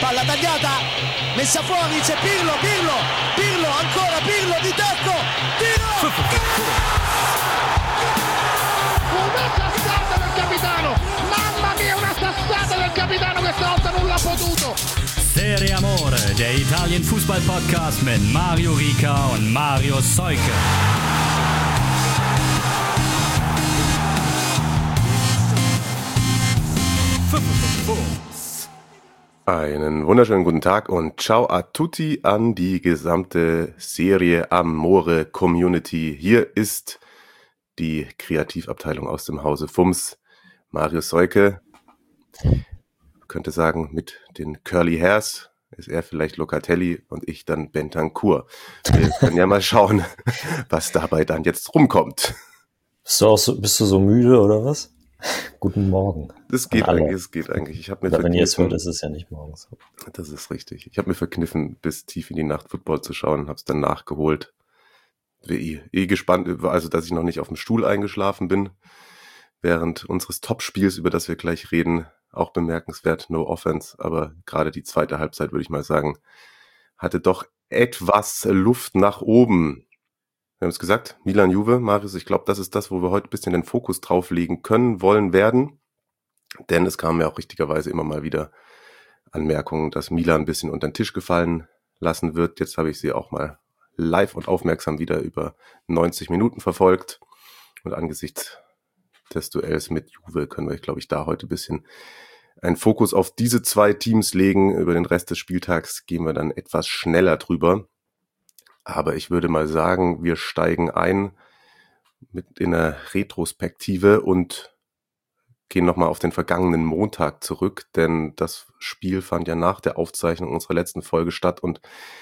palla tagliata, messa fuori, c'è Pirlo, ancora Pirlo di tacco, tiro! Una sassata del capitano, mamma mia, una sassata del capitano, questa volta non l'ha potuto. Serie Amore, der Italien-Fußball-Podcast mit Mario Rica und Mario Seuke. Einen wunderschönen guten Tag und ciao a tutti an die gesamte Serie Amore Community. Hier ist die Kreativabteilung aus dem Hause FUMS. Mario Seuke, könnte sagen, mit den Curly Hairs ist er vielleicht Locatelli und ich dann Bentancur. Wir können ja mal schauen, was dabei dann jetzt rumkommt. Bist du so müde oder was? Guten Morgen. Das geht eigentlich. Ich habe mir wenn ihr es hört, ist es ja nicht morgens. Das ist richtig. Ich habe mir verkniffen, bis tief in die Nacht Football zu schauen, habe es dann nachgeholt. Gespannt, also dass ich noch nicht auf dem Stuhl eingeschlafen bin während unseres Topspiels, über das wir gleich reden. Auch bemerkenswert, no offense, aber gerade die zweite Halbzeit, würde ich mal sagen, hatte doch etwas Luft nach oben. Wir haben es gesagt, Milan-Juve, Marius, ich glaube, das ist das, wo wir heute ein bisschen den Fokus drauf legen können, wollen, werden. Denn es kamen ja auch richtigerweise immer mal wieder Anmerkungen, dass Milan ein bisschen unter den Tisch gefallen lassen wird. Jetzt habe ich sie auch mal live und aufmerksam wieder über 90 Minuten verfolgt. Und angesichts des Duells mit Juve können wir, glaube ich, da heute ein bisschen einen Fokus auf diese zwei Teams legen. Über den Rest des Spieltags gehen wir dann etwas schneller drüber. Aber ich würde mal sagen, wir steigen ein mit in einer Retrospektive und gehen nochmal auf den vergangenen Montag zurück, denn das Spiel fand ja nach der Aufzeichnung unserer letzten Folge statt und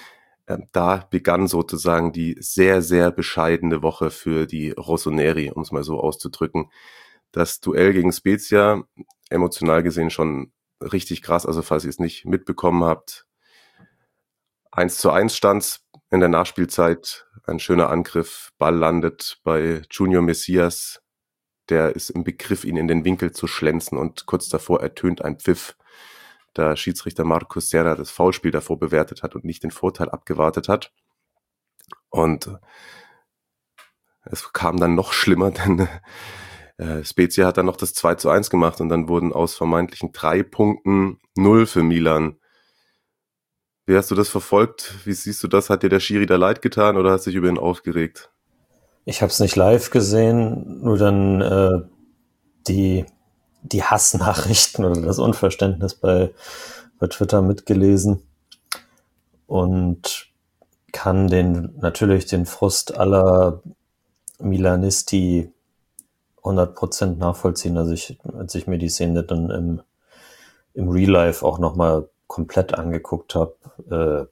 da begann sozusagen die sehr, sehr bescheidene Woche für die Rossoneri, um es mal so auszudrücken. Das Duell gegen Spezia, emotional gesehen schon richtig krass, also falls ihr es nicht mitbekommen habt, 1:1 stand's in der Nachspielzeit, ein schöner Angriff, Ball landet bei Junior Messias, der ist im Begriff, ihn in den Winkel zu schlänzen und kurz davor ertönt ein Pfiff, da Schiedsrichter Marcos Serra das Foulspiel davor bewertet hat und nicht den Vorteil abgewartet hat. Und es kam dann noch schlimmer, denn Spezia hat dann noch das 2:1 gemacht und dann wurden aus vermeintlichen 3 Punkten 0 für Milan. Wie hast du das verfolgt? Wie siehst du das? Hat dir der Schiri da leid getan oder hast du dich über ihn aufgeregt? Ich habe es nicht live gesehen, nur dann die Hassnachrichten oder das Unverständnis bei Twitter mitgelesen und kann natürlich den Frust aller Milanisti 100% nachvollziehen. Also als ich mir die Szene dann im Real Life auch nochmal komplett angeguckt habe.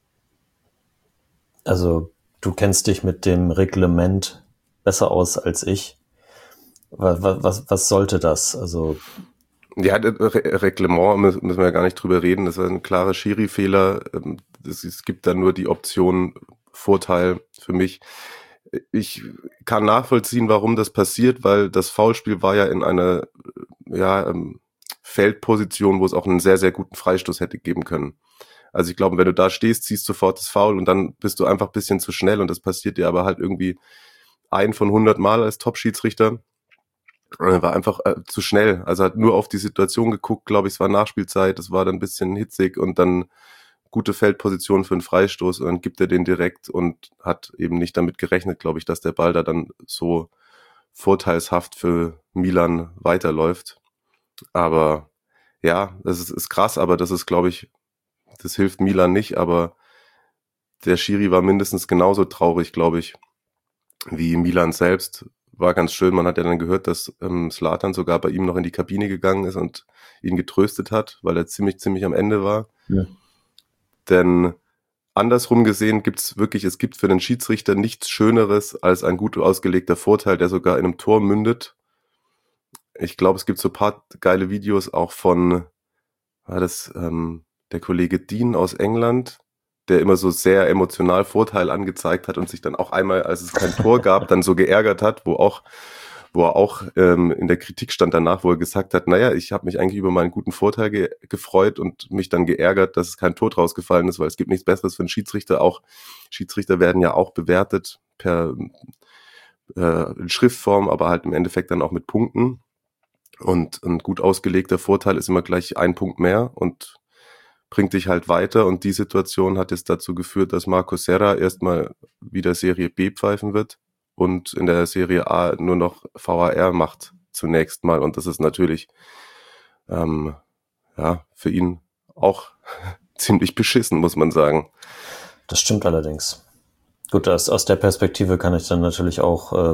Also du kennst dich mit dem Reglement besser aus als ich. Was sollte das? Also ja, Reglement müssen wir ja gar nicht drüber reden. Das ist ein klarer Schiri-Fehler. Es gibt da nur die Option Vorteil für mich. Ich kann nachvollziehen, warum das passiert, weil das Foulspiel war ja in einer Feldposition, wo es auch einen sehr, sehr guten Freistoß hätte geben können. Also ich glaube, wenn du da stehst, ziehst sofort das Foul und dann bist du einfach ein bisschen zu schnell und das passiert dir aber halt irgendwie 1 von 100 Mal als Top-Schiedsrichter. War einfach zu schnell. Also hat nur auf die Situation geguckt, glaube ich, es war Nachspielzeit, es war dann ein bisschen hitzig und dann gute Feldposition für einen Freistoß und dann gibt er den direkt und hat eben nicht damit gerechnet, glaube ich, dass der Ball da dann so vorteilshaft für Milan weiterläuft. Aber ja, das ist krass, aber das ist, glaube ich, das hilft Milan nicht, aber der Schiri war mindestens genauso traurig, glaube ich, wie Milan selbst. War ganz schön, man hat ja dann gehört, dass Zlatan sogar bei ihm noch in die Kabine gegangen ist und ihn getröstet hat, weil er ziemlich am Ende war. Ja. Denn andersrum gesehen es gibt für den Schiedsrichter nichts Schöneres als ein gut ausgelegter Vorteil, der sogar in einem Tor mündet. Ich glaube, es gibt so ein paar geile Videos auch von, der Kollege Dean aus England, der immer so sehr emotional Vorteil angezeigt hat und sich dann auch einmal, als es kein Tor gab, dann so geärgert hat, wo auch wo er auch in der Kritik stand danach, wo er gesagt hat, naja, ich habe mich eigentlich über meinen guten Vorteil gefreut und mich dann geärgert, dass es kein Tor rausgefallen ist, weil es gibt nichts Besseres für einen Schiedsrichter. Auch Schiedsrichter werden ja auch bewertet per Schriftform, aber halt im Endeffekt dann auch mit Punkten. Und ein gut ausgelegter Vorteil ist immer gleich 1 Punkt mehr und bringt dich halt weiter. Und die Situation hat jetzt dazu geführt, dass Marco Serra erstmal wieder Serie B pfeifen wird und in der Serie A nur noch VAR macht zunächst mal. Und das ist natürlich für ihn auch ziemlich beschissen, muss man sagen. Das stimmt allerdings. Gut, aus der Perspektive kann ich dann natürlich auch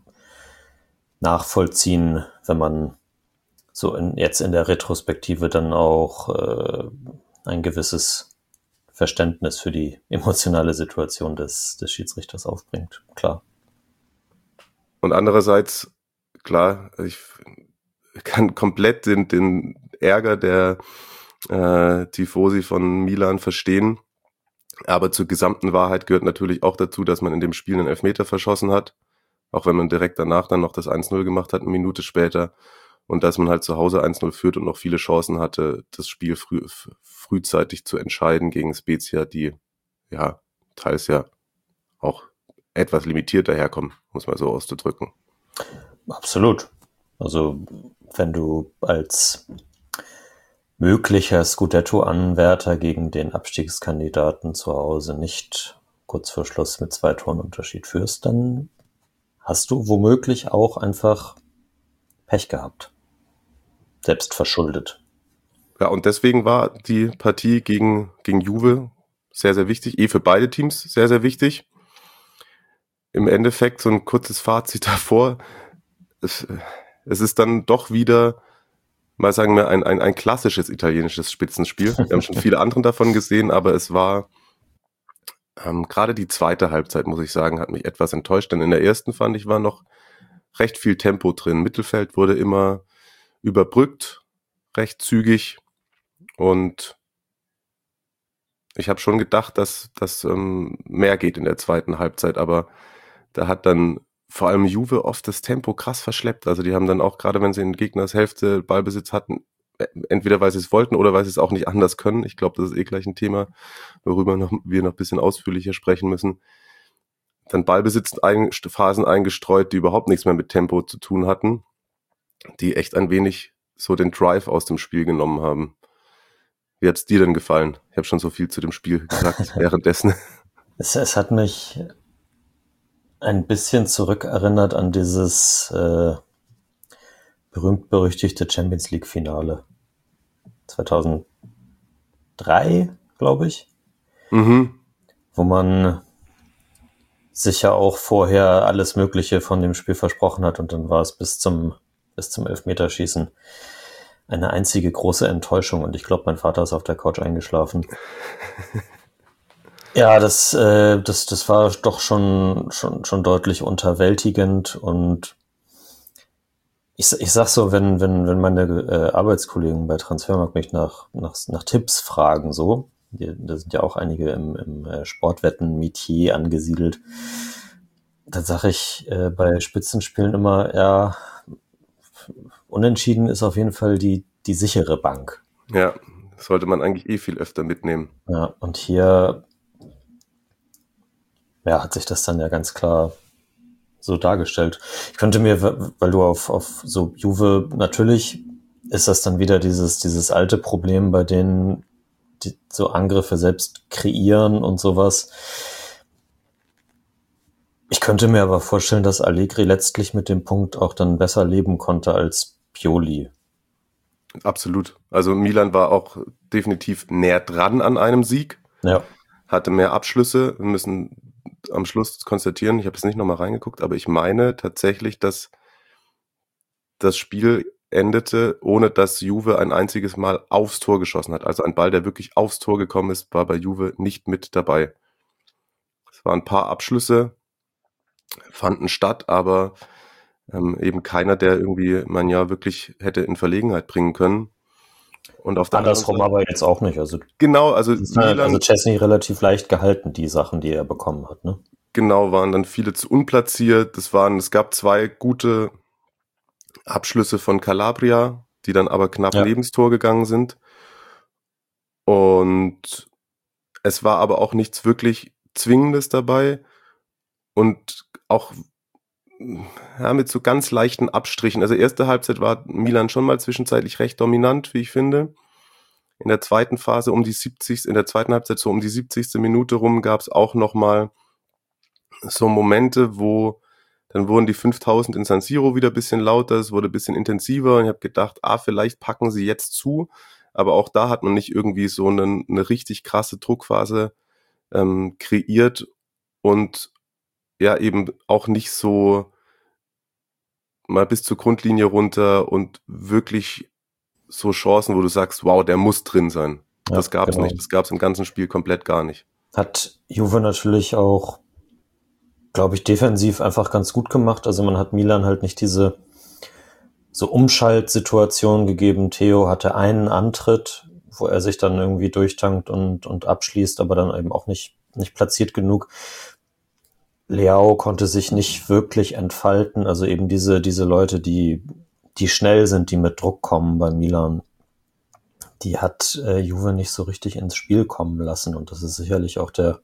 nachvollziehen, wenn man so jetzt in der Retrospektive dann auch ein gewisses Verständnis für die emotionale Situation des Schiedsrichters aufbringt. Klar. Und andererseits, klar, ich kann komplett den Ärger der Tifosi von Milan verstehen. Aber zur gesamten Wahrheit gehört natürlich auch dazu, dass man in dem Spiel einen Elfmeter verschossen hat. Auch wenn man direkt danach dann noch das 1-0 gemacht hat, eine Minute später. Und dass man halt zu Hause 1-0 führt und noch viele Chancen hatte, das Spiel frühzeitig zu entscheiden gegen Spezia, die ja teils ja auch etwas limitiert daherkommen, muss man so auszudrücken. Absolut. Also wenn du als möglicher Scudetto-Anwärter gegen den Abstiegskandidaten zu Hause nicht kurz vor Schluss mit 2 Toren Unterschied führst, dann hast du womöglich auch einfach Pech gehabt. Selbst verschuldet. Ja, und deswegen war die Partie gegen Juve sehr, sehr wichtig. Für beide Teams sehr, sehr wichtig. Im Endeffekt so ein kurzes Fazit davor. Es ist dann doch wieder, mal sagen wir, ein klassisches italienisches Spitzenspiel. Wir haben schon viele andere davon gesehen, aber es war gerade die zweite Halbzeit, muss ich sagen, hat mich etwas enttäuscht. Denn in der ersten, fand ich, war noch recht viel Tempo drin. Mittelfeld wurde immer überbrückt, recht zügig. Und ich habe schon gedacht, dass mehr geht in der zweiten Halbzeit, aber da hat dann vor allem Juve oft das Tempo krass verschleppt. Also die haben dann auch, gerade wenn sie in Gegners Hälfte Ballbesitz hatten, entweder weil sie es wollten oder weil sie es auch nicht anders können. Ich glaube, das ist gleich ein Thema, worüber wir noch ein bisschen ausführlicher sprechen müssen. Dann Ballbesitzphasen eingestreut, die überhaupt nichts mehr mit Tempo zu tun hatten, die echt ein wenig so den Drive aus dem Spiel genommen haben. Wie hat's dir denn gefallen? Ich habe schon so viel zu dem Spiel gesagt währenddessen. Es hat mich ein bisschen zurückerinnert an dieses berühmt-berüchtigte Champions-League-Finale 2003, glaube ich, wo man sich ja auch vorher alles Mögliche von dem Spiel versprochen hat und dann war es bis zum Elfmeterschießen eine einzige große Enttäuschung und ich glaube, mein Vater ist auf der Couch eingeschlafen. Ja, das war doch schon deutlich unterwältigend und ich sag so, wenn meine Arbeitskollegen bei Transfermarkt mich nach Tipps fragen, so, da sind ja auch einige im Sportwetten-Metier angesiedelt, dann sage ich bei Spitzenspielen immer, ja, unentschieden ist auf jeden Fall die sichere Bank. Ja, das sollte man eigentlich viel öfter mitnehmen. Ja, und hier hat sich das dann ja ganz klar so dargestellt. Ich könnte mir, weil du auf so Juve, natürlich ist das dann wieder dieses alte Problem, bei denen die so Angriffe selbst kreieren und sowas. Ich könnte mir aber vorstellen, dass Allegri letztlich mit dem Punkt auch dann besser leben konnte als Pioli. Absolut. Also Milan war auch definitiv näher dran an einem Sieg. Ja. Hatte mehr Abschlüsse. Wir müssen am Schluss konstatieren, ich habe jetzt nicht nochmal reingeguckt, aber ich meine tatsächlich, dass das Spiel endete, ohne dass Juve ein einziges Mal aufs Tor geschossen hat. Also ein Ball, der wirklich aufs Tor gekommen ist, war bei Juve nicht mit dabei. Es waren ein paar Abschlüsse, fanden statt, aber eben keiner, der irgendwie man ja wirklich hätte in Verlegenheit bringen können. Und auf der andersrum aber jetzt auch nicht. Also genau, also Chesney relativ leicht gehalten, die Sachen, die er bekommen hat, ne? Genau, waren dann viele zu unplatziert. Es gab 2 gute Abschlüsse von Calabria, die dann aber knapp Ja. neben das Tor gegangen sind. Und es war aber auch nichts wirklich Zwingendes dabei und auch mit so ganz leichten Abstrichen. Also erste Halbzeit war Milan schon mal zwischenzeitlich recht dominant, wie ich finde. In der zweiten Phase in der zweiten Halbzeit so um die 70. Minute rum gab es auch nochmal so Momente, wo dann wurden die 5000 in San Siro wieder ein bisschen lauter, es wurde ein bisschen intensiver und ich habe gedacht, vielleicht packen sie jetzt zu, aber auch da hat man nicht irgendwie so eine richtig krasse Druckphase kreiert und ja eben auch nicht so mal bis zur Grundlinie runter und wirklich so Chancen, wo du sagst, wow, der muss drin sein. Ja, das gab's genau. nicht. Das gab's im ganzen Spiel komplett gar nicht. Hat Juve natürlich auch, glaube ich, defensiv einfach ganz gut gemacht. Also man hat Milan halt nicht diese so Umschaltsituation gegeben. Theo hatte einen Antritt, wo er sich dann irgendwie durchtankt und abschließt, aber dann eben auch nicht platziert genug. Leao konnte sich nicht wirklich entfalten. Also eben diese Leute, die schnell sind, die mit Druck kommen bei Milan, die hat Juve nicht so richtig ins Spiel kommen lassen. Und das ist sicherlich auch der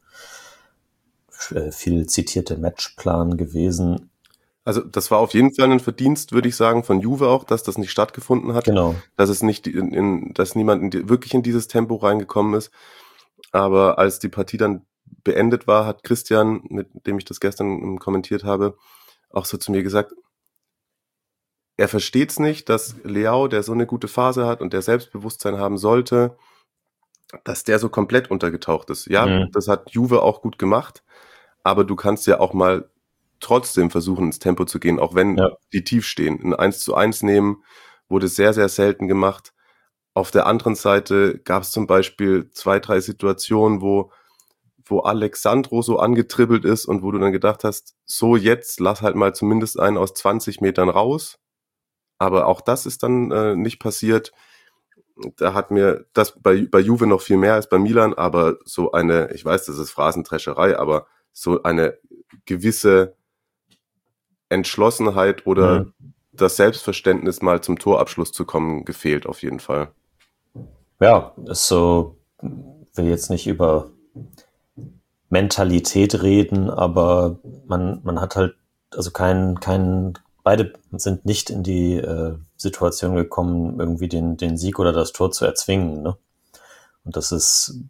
viel zitierte Matchplan gewesen. Also das war auf jeden Fall ein Verdienst, würde ich sagen, von Juve auch, dass das nicht stattgefunden hat. Genau. Dass es nicht dass niemand wirklich in dieses Tempo reingekommen ist. Aber als die Partie dann beendet war, hat Christian, mit dem ich das gestern kommentiert habe, auch so zu mir gesagt, er versteht's nicht, dass Leao, der so eine gute Phase hat und der Selbstbewusstsein haben sollte, dass der so komplett untergetaucht ist. Ja, das hat Juve auch gut gemacht, aber du kannst ja auch mal trotzdem versuchen, ins Tempo zu gehen, auch wenn die tief stehen. Ein 1:1 nehmen wurde sehr, sehr selten gemacht. Auf der anderen Seite gab es zum Beispiel 2, 3 Situationen, wo Alexandro so angetribbelt ist und wo du dann gedacht hast, so jetzt lass halt mal zumindest einen aus 20 Metern raus. Aber auch das ist dann nicht passiert. Da hat mir das bei Juve noch viel mehr als bei Milan, aber so eine, ich weiß, das ist Phrasendrescherei, aber so eine gewisse Entschlossenheit oder das Selbstverständnis, mal zum Torabschluss zu kommen, gefehlt auf jeden Fall. Ja, ist so, will jetzt nicht über Mentalität reden, aber man hat halt, also beide sind nicht in die Situation gekommen, irgendwie den Sieg oder das Tor zu erzwingen, ne? Und das ist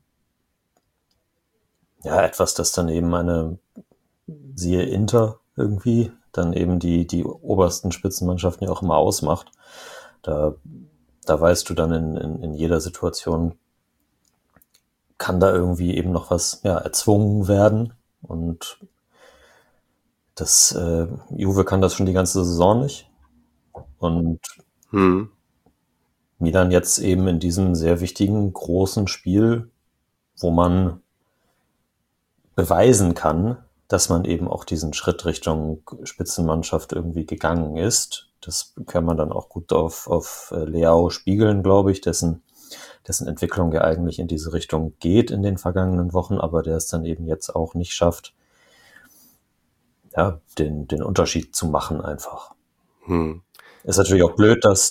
ja etwas, das dann eben siehe Inter irgendwie, dann eben die obersten Spitzenmannschaften ja auch immer ausmacht. Da weißt du dann in jeder Situation, kann da irgendwie eben noch was erzwungen werden. Und das Juve kann das schon die ganze Saison nicht. Und Milan jetzt eben in diesem sehr wichtigen, großen Spiel, wo man beweisen kann, dass man eben auch diesen Schritt Richtung Spitzenmannschaft irgendwie gegangen ist. Das kann man dann auch gut auf Leao spiegeln, glaube ich, dessen Entwicklung ja eigentlich in diese Richtung geht in den vergangenen Wochen, aber der es dann eben jetzt auch nicht schafft, ja, den Unterschied zu machen einfach. Ist natürlich auch blöd, dass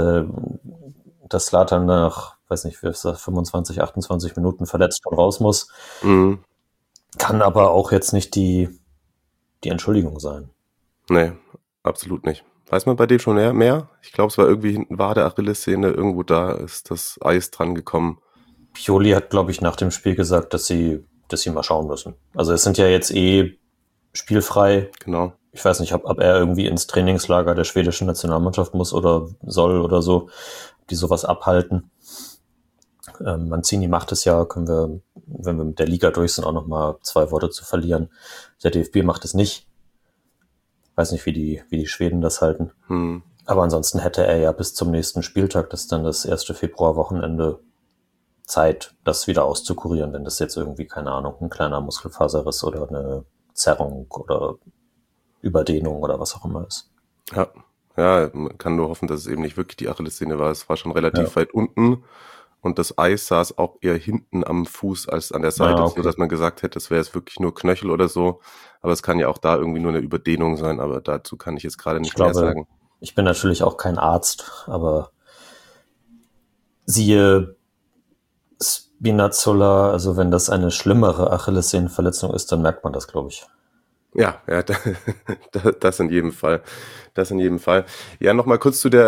Zlatan nach, weiß nicht, 25, 28 Minuten verletzt schon raus muss. Kann aber auch jetzt nicht die Entschuldigung sein. Nee, absolut nicht. Weiß man bei dem schon mehr? Ich glaube, es war irgendwie hinten war der Achillessehne, irgendwo da ist das Eis dran gekommen. Pioli hat, glaube ich, nach dem Spiel gesagt, dass sie mal schauen müssen. Also es sind ja jetzt spielfrei. Genau. Ich weiß nicht, ob er irgendwie ins Trainingslager der schwedischen Nationalmannschaft muss oder soll oder so, die sowas abhalten. Mancini macht es ja, können wir, wenn wir mit der Liga durch sind, auch nochmal 2 Worte zu verlieren. Der DFB macht es nicht. Weiß nicht, wie die Schweden das halten. Aber ansonsten hätte er ja bis zum nächsten Spieltag, das ist dann das 1. Februar-Wochenende, Zeit, das wieder auszukurieren, wenn das jetzt irgendwie, keine Ahnung, ein kleiner Muskelfaserriss oder eine Zerrung oder Überdehnung oder was auch immer ist. Ja, man kann nur hoffen, dass es eben nicht wirklich die Achillessehne war. Es war schon relativ weit unten und das Eis saß auch eher hinten am Fuß als an der Seite, so dass man gesagt hätte, es wäre jetzt wirklich nur Knöchel oder so. Aber es kann ja auch da irgendwie nur eine Überdehnung sein, aber dazu kann ich jetzt gerade nicht mehr sagen. Ich bin natürlich auch kein Arzt, aber siehe Spinazzola, also wenn das eine schlimmere Achillessehnenverletzung ist, dann merkt man das, glaube ich. Ja, das in jedem Fall. Das in jedem Fall. Ja, nochmal kurz zu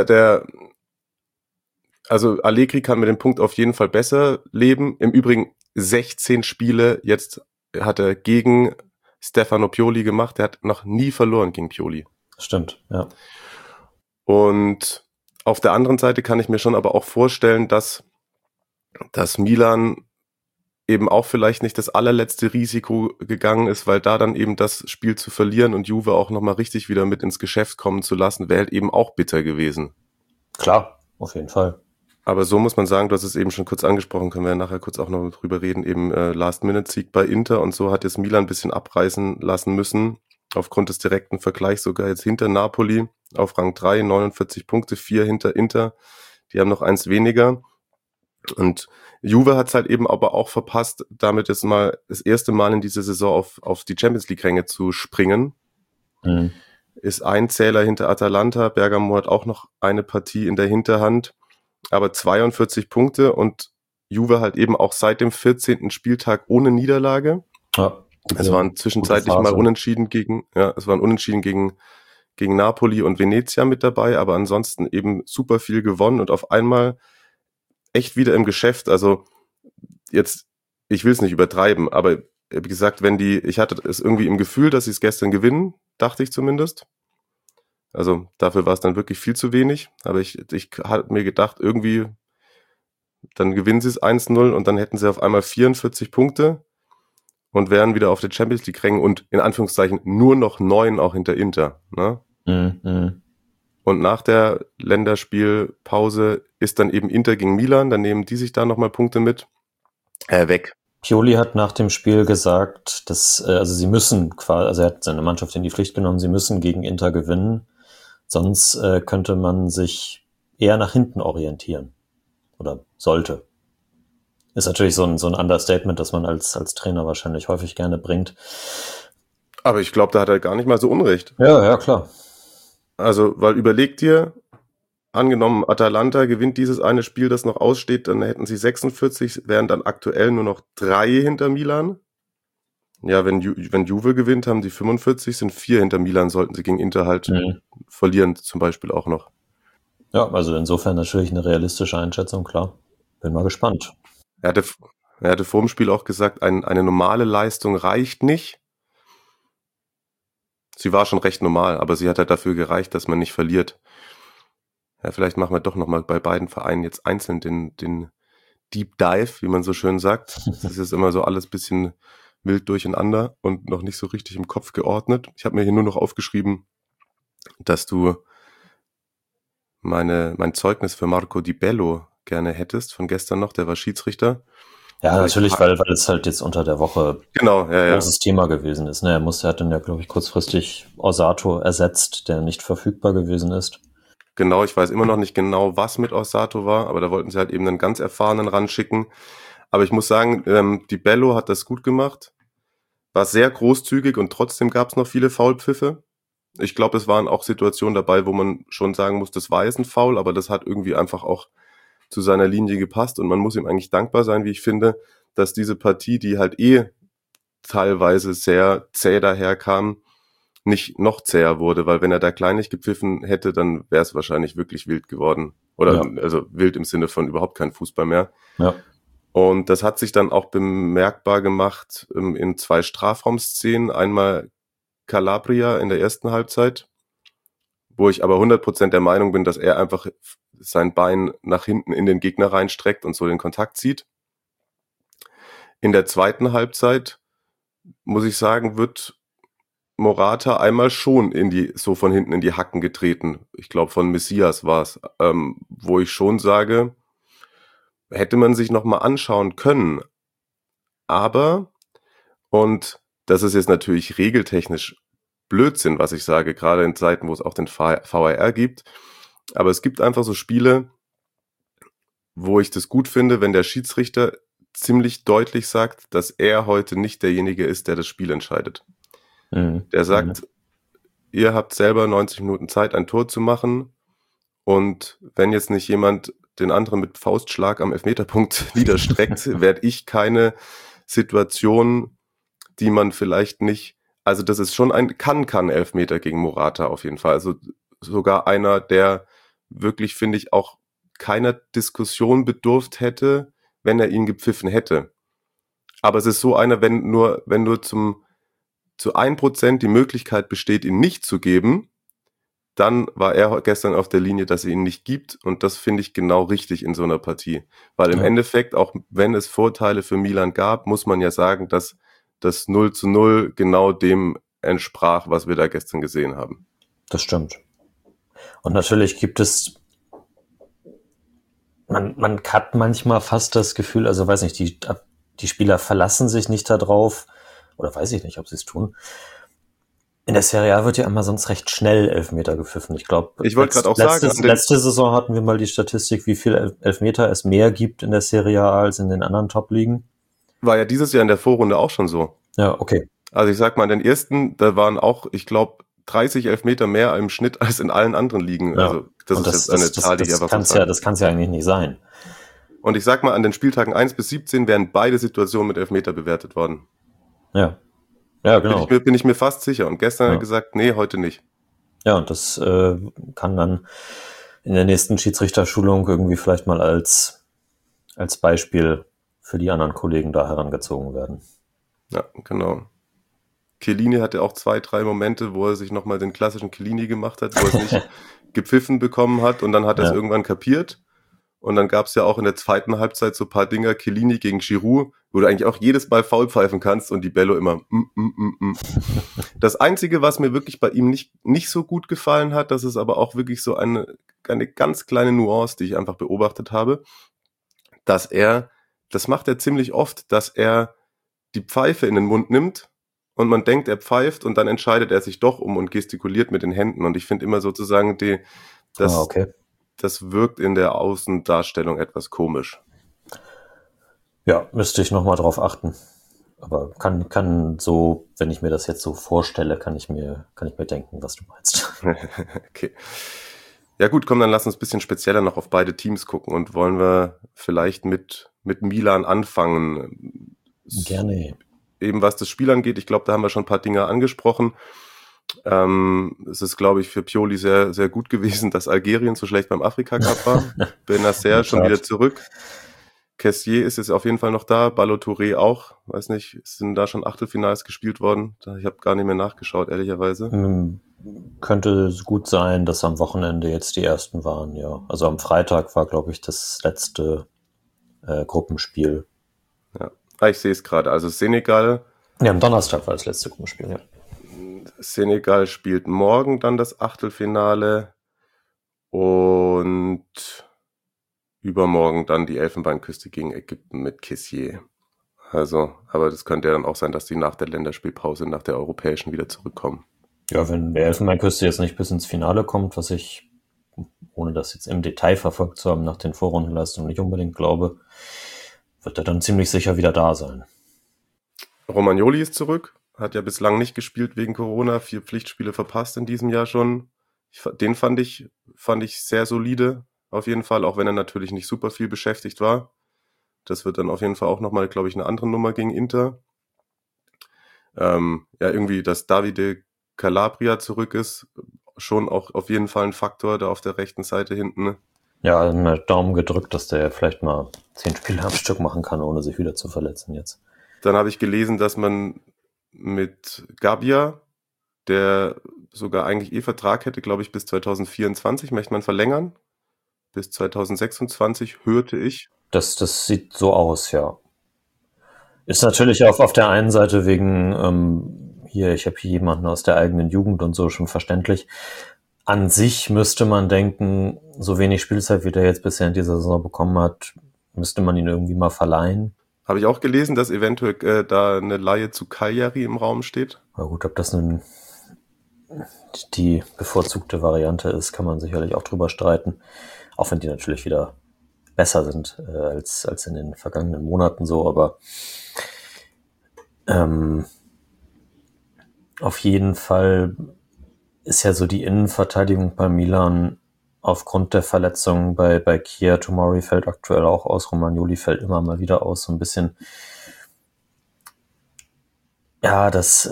also Allegri kann mit dem Punkt auf jeden Fall besser leben. Im Übrigen 16 Spiele jetzt hat er gegen Stefano Pioli gemacht. Er hat noch nie verloren gegen Pioli. Stimmt, ja. Und auf der anderen Seite kann ich mir schon aber auch vorstellen, dass Milan eben auch vielleicht nicht das allerletzte Risiko gegangen ist, weil da dann eben das Spiel zu verlieren und Juve auch nochmal richtig wieder mit ins Geschäft kommen zu lassen, wäre halt eben auch bitter gewesen. Klar, auf jeden Fall. Aber so muss man sagen, du hast es eben schon kurz angesprochen, können wir ja nachher kurz auch noch drüber reden, eben Last-Minute-Sieg bei Inter und so hat jetzt Milan ein bisschen abreißen lassen müssen, aufgrund des direkten Vergleichs sogar jetzt hinter Napoli auf Rang 3, 49 Punkte, 4 hinter Inter, die haben noch 1 weniger. Und Juve hat es halt eben aber auch verpasst, damit jetzt mal das erste Mal in dieser Saison auf die Champions-League-Ränge zu springen. Mhm. Ist ein Zähler hinter Atalanta, Bergamo hat auch noch eine Partie in der Hinterhand, aber 42 Punkte und Juve halt eben auch seit dem 14. Spieltag ohne Niederlage. Ja, Es waren zwischenzeitlich mal Unentschieden gegen Napoli und Venezia mit dabei, aber ansonsten eben super viel gewonnen und auf einmal echt wieder im Geschäft. Also jetzt, ich will es nicht übertreiben, aber wie gesagt, ich hatte es irgendwie im Gefühl, dass sie es gestern gewinnen, dachte ich zumindest. Also dafür war es dann wirklich viel zu wenig, aber ich hatte mir gedacht, irgendwie, dann gewinnen sie es 1-0 und dann hätten sie auf einmal 44 Punkte und wären wieder auf der Champions League Rängen und in Anführungszeichen nur noch 9 auch hinter Inter. Ne? Mhm. Und nach der Länderspielpause ist dann eben Inter gegen Milan, dann nehmen die sich da nochmal Punkte mit. Weg. Pioli hat nach dem Spiel gesagt, dass also sie müssen quasi, also er hat seine Mannschaft in die Pflicht genommen, sie müssen gegen Inter gewinnen, sonst könnte man sich eher nach hinten orientieren oder sollte. Ist natürlich so ein Understatement, das man als Trainer wahrscheinlich häufig gerne bringt. Aber ich glaube, da hat er gar nicht mal so Unrecht. Ja, klar. Also, weil überleg dir, angenommen Atalanta gewinnt dieses eine Spiel, das noch aussteht, dann hätten sie 46, wären dann aktuell nur noch 3 hinter Milan. Ja, wenn Juve gewinnt, haben die 45, sind 4 hinter Milan, sollten sie gegen Inter halt verlieren, zum Beispiel auch noch. Ja, also insofern natürlich eine realistische Einschätzung, klar. Bin mal gespannt. Er hatte vor dem Spiel auch gesagt, eine normale Leistung reicht nicht. Sie war schon recht normal, aber sie hat halt dafür gereicht, dass man nicht verliert. Ja, vielleicht machen wir doch nochmal bei beiden Vereinen jetzt einzeln den Deep Dive, wie man so schön sagt. Das ist jetzt immer so alles bisschen wild durcheinander und noch nicht so richtig im Kopf geordnet. Ich habe mir hier nur noch aufgeschrieben, dass du mein Zeugnis für Marco Di Bello gerne hättest, von gestern noch, der war Schiedsrichter. Ja, natürlich, weil es halt jetzt unter der Woche genau, großes Thema gewesen ist. Er hat dann ja, glaube ich, kurzfristig Orsato ersetzt, der nicht verfügbar gewesen ist. Genau, ich weiß immer noch nicht genau, was mit Orsato war, aber da wollten sie halt eben einen ganz Erfahrenen ranschicken. Aber ich muss sagen, Di Bello hat das gut gemacht, war sehr großzügig und trotzdem gab es noch viele Foulpfiffe. Ich glaube, es waren auch Situationen dabei, wo man schon sagen muss, das war jetzt ein Foul, aber das hat irgendwie einfach auch zu seiner Linie gepasst und man muss ihm eigentlich dankbar sein, wie ich finde, dass diese Partie, die halt teilweise sehr zäh daherkam, nicht noch zäher wurde, weil wenn er da kleinlich gepfiffen hätte, dann wäre es wahrscheinlich wirklich wild geworden. Oder also wild im Sinne von überhaupt kein Fußball mehr. Ja. Und das hat sich dann auch bemerkbar gemacht in 2 Strafraumszenen. Einmal Calabria in der ersten Halbzeit, wo ich aber 100% der Meinung bin, dass er einfach sein Bein nach hinten in den Gegner reinstreckt und so den Kontakt zieht. In der zweiten Halbzeit, muss ich sagen, wird Morata einmal schon so von hinten in die Hacken getreten. Ich glaube, von Messias war es, wo ich schon sage, hätte man sich nochmal anschauen können. Aber, und das ist jetzt natürlich regeltechnisch Blödsinn, was ich sage, gerade in Zeiten, wo es auch den VAR gibt. Aber es gibt einfach so Spiele, wo ich das gut finde, wenn der Schiedsrichter ziemlich deutlich sagt, dass er heute nicht derjenige ist, der das Spiel entscheidet. Der sagt, ihr habt selber 90 Minuten Zeit, ein Tor zu machen. Und wenn jetzt nicht jemand den anderen mit Faustschlag am Elfmeterpunkt niederstreckt, werde ich keine Situation, die man vielleicht nicht, also das ist schon kann Elfmeter gegen Morata auf jeden Fall. Also sogar einer, der wirklich, finde ich, auch keiner Diskussion bedurft hätte, wenn er ihn gepfiffen hätte. Aber es ist so einer, wenn nur zu 1% die Möglichkeit besteht, ihn nicht zu geben, dann war er gestern auf der Linie, dass er ihn nicht gibt. Und das finde ich genau richtig in so einer Partie. Weil im Endeffekt, auch wenn es Vorteile für Milan gab, muss man ja sagen, dass das 0:0 genau dem entsprach, was wir da gestern gesehen haben. Das stimmt. Und natürlich gibt es, man hat manchmal fast das Gefühl, also weiß nicht, die Spieler verlassen sich nicht darauf, oder weiß ich nicht, ob sie es tun. In der Serie A wird ja immer sonst recht schnell Elfmeter gepfiffen. Ich glaube, ich wollte gerade auch sagen, letzte Saison hatten wir mal die Statistik, wie viel Elfmeter es mehr gibt in der Serie A als in den anderen Top-Ligen. War ja dieses Jahr in der Vorrunde auch schon so. Ja, okay. Also ich sag mal, in den ersten, da waren auch, ich glaube, 30 Elfmeter mehr im Schnitt als in allen anderen Ligen. Ja. Also das ist jetzt eine Zahl, die ich einfach so sagen. Das kann es ja eigentlich nicht sein. Und ich sag mal, an den Spieltagen 1 bis 17 wären beide Situationen mit Elfmeter bewertet worden. Ja. Ja, genau. Bin ich mir fast sicher. Und gestern hat er gesagt, nee, heute nicht. Ja, und das kann dann in der nächsten Schiedsrichterschulung irgendwie vielleicht mal als Beispiel für die anderen Kollegen da herangezogen werden. Ja, genau. Chiellini hatte auch 2-3 Momente, wo er sich nochmal den klassischen Chiellini gemacht hat, wo er es nicht gepfiffen bekommen hat und dann hat er es irgendwann kapiert. Und dann gab es ja auch in der zweiten Halbzeit so ein paar Dinger, Chiellini gegen Giroud, wo du eigentlich auch jedes Mal faul pfeifen kannst und die Bello immer Das Einzige, was mir wirklich bei ihm nicht so gut gefallen hat, das ist aber auch wirklich so eine ganz kleine Nuance, die ich einfach beobachtet habe, das macht er ziemlich oft, dass er die Pfeife in den Mund nimmt und man denkt, er pfeift und dann entscheidet er sich doch um und gestikuliert mit den Händen. Und ich finde immer sozusagen, das wirkt in der Außendarstellung etwas komisch. Ja, müsste ich nochmal drauf achten. Aber kann so, wenn ich mir das jetzt so vorstelle, kann ich mir denken, was du meinst. Okay. Ja gut, komm, dann lass uns ein bisschen spezieller noch auf beide Teams gucken und wollen wir vielleicht mit Milan anfangen. Gerne. Eben was das Spiel angeht, ich glaube, da haben wir schon ein paar Dinge angesprochen. Es ist, glaube ich, für Pioli sehr, sehr gut gewesen, dass Algerien so schlecht beim Afrika-Cup war. Benacer schon wieder zurück. Kessié ist jetzt auf jeden Fall noch da, Ballo-Touré auch. Weiß nicht, sind da schon Achtelfinals gespielt worden? Ich habe gar nicht mehr nachgeschaut, ehrlicherweise. Könnte gut sein, dass am Wochenende jetzt die ersten waren, ja. Also am Freitag war, glaube ich, das letzte Gruppenspiel. Ja, ich sehe es gerade. Also Senegal. Ja, am Donnerstag war das letzte Gruppenspiel, ja. Senegal spielt morgen dann das Achtelfinale und übermorgen dann die Elfenbeinküste gegen Ägypten mit Kessié. Also, aber das könnte ja dann auch sein, dass die nach der Länderspielpause, nach der europäischen wieder zurückkommen. Ja, wenn der Elfenbeinküste jetzt nicht bis ins Finale kommt, was ich, ohne das jetzt im Detail verfolgt zu haben, nach den Vorrundenleistungen nicht unbedingt glaube, wird er dann ziemlich sicher wieder da sein. Romagnoli ist zurück, hat ja bislang nicht gespielt wegen Corona, 4 Pflichtspiele verpasst in diesem Jahr schon. Den fand ich sehr solide, auf jeden Fall, auch wenn er natürlich nicht super viel beschäftigt war. Das wird dann auf jeden Fall auch nochmal, glaube ich, eine andere Nummer gegen Inter. Ja, irgendwie, dass Davide Calabria zurück ist, schon auch auf jeden Fall ein Faktor da auf der rechten Seite hinten. Ja, mir Daumen gedrückt, dass der vielleicht mal 10 Spiele am Stück machen kann, ohne sich wieder zu verletzen jetzt. Dann habe ich gelesen, dass man mit Gabbia, der sogar eigentlich Vertrag hätte, glaube ich, bis 2024, möchte man verlängern. Bis 2026, hörte ich. Das sieht so aus, ja. Ist natürlich auch auf der einen Seite wegen, ich habe hier jemanden aus der eigenen Jugend und so, schon verständlich. An sich müsste man denken, so wenig Spielzeit, wie der jetzt bisher in dieser Saison bekommen hat, müsste man ihn irgendwie mal verleihen. Habe ich auch gelesen, dass eventuell da eine Leihe zu Cagliari im Raum steht. Na gut, ob das nun die bevorzugte Variante ist, kann man sicherlich auch drüber streiten. Auch wenn die natürlich wieder besser sind als in den vergangenen Monaten so, aber auf jeden Fall ist ja so die Innenverteidigung bei Milan aufgrund der Verletzungen bei Kier. Tomori fällt aktuell auch aus, Romagnoli fällt immer mal wieder aus, so ein bisschen. Ja, das,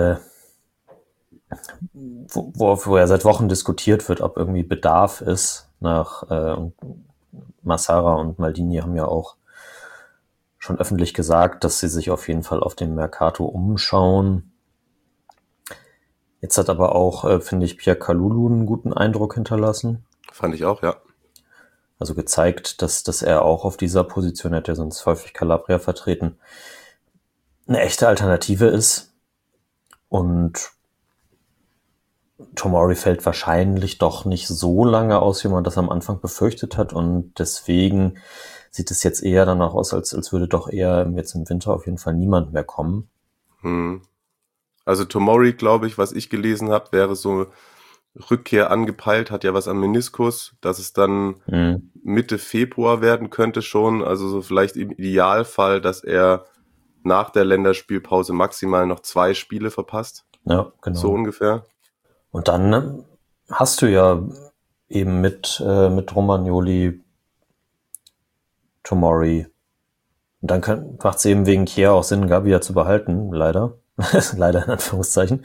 wo ja seit Wochen diskutiert wird, ob irgendwie Bedarf ist Massara und Maldini haben ja auch schon öffentlich gesagt, dass sie sich auf jeden Fall auf dem Mercato umschauen. Jetzt hat aber auch, finde ich, Pierre Kalulu einen guten Eindruck hinterlassen. Fand ich auch, ja. Also gezeigt, dass er auch auf dieser Position, hat ja sonst häufig Calabria vertreten, eine echte Alternative ist. Und Tomori fällt wahrscheinlich doch nicht so lange aus, wie man das am Anfang befürchtet hat. Und deswegen sieht es jetzt eher danach aus, als würde doch eher jetzt im Winter auf jeden Fall niemand mehr kommen. Also Tomori, glaube ich, was ich gelesen habe, wäre so Rückkehr angepeilt, hat ja was am Meniskus, dass es dann Mitte Februar werden könnte schon. Also so vielleicht im Idealfall, dass er nach der Länderspielpause maximal noch 2 Spiele verpasst. Ja, genau. So ungefähr. Und dann hast du ja eben mit Romagnoli, Tomori. Und dann macht es eben wegen Kier auch Sinn, Gabia zu behalten, leider. Leider in Anführungszeichen.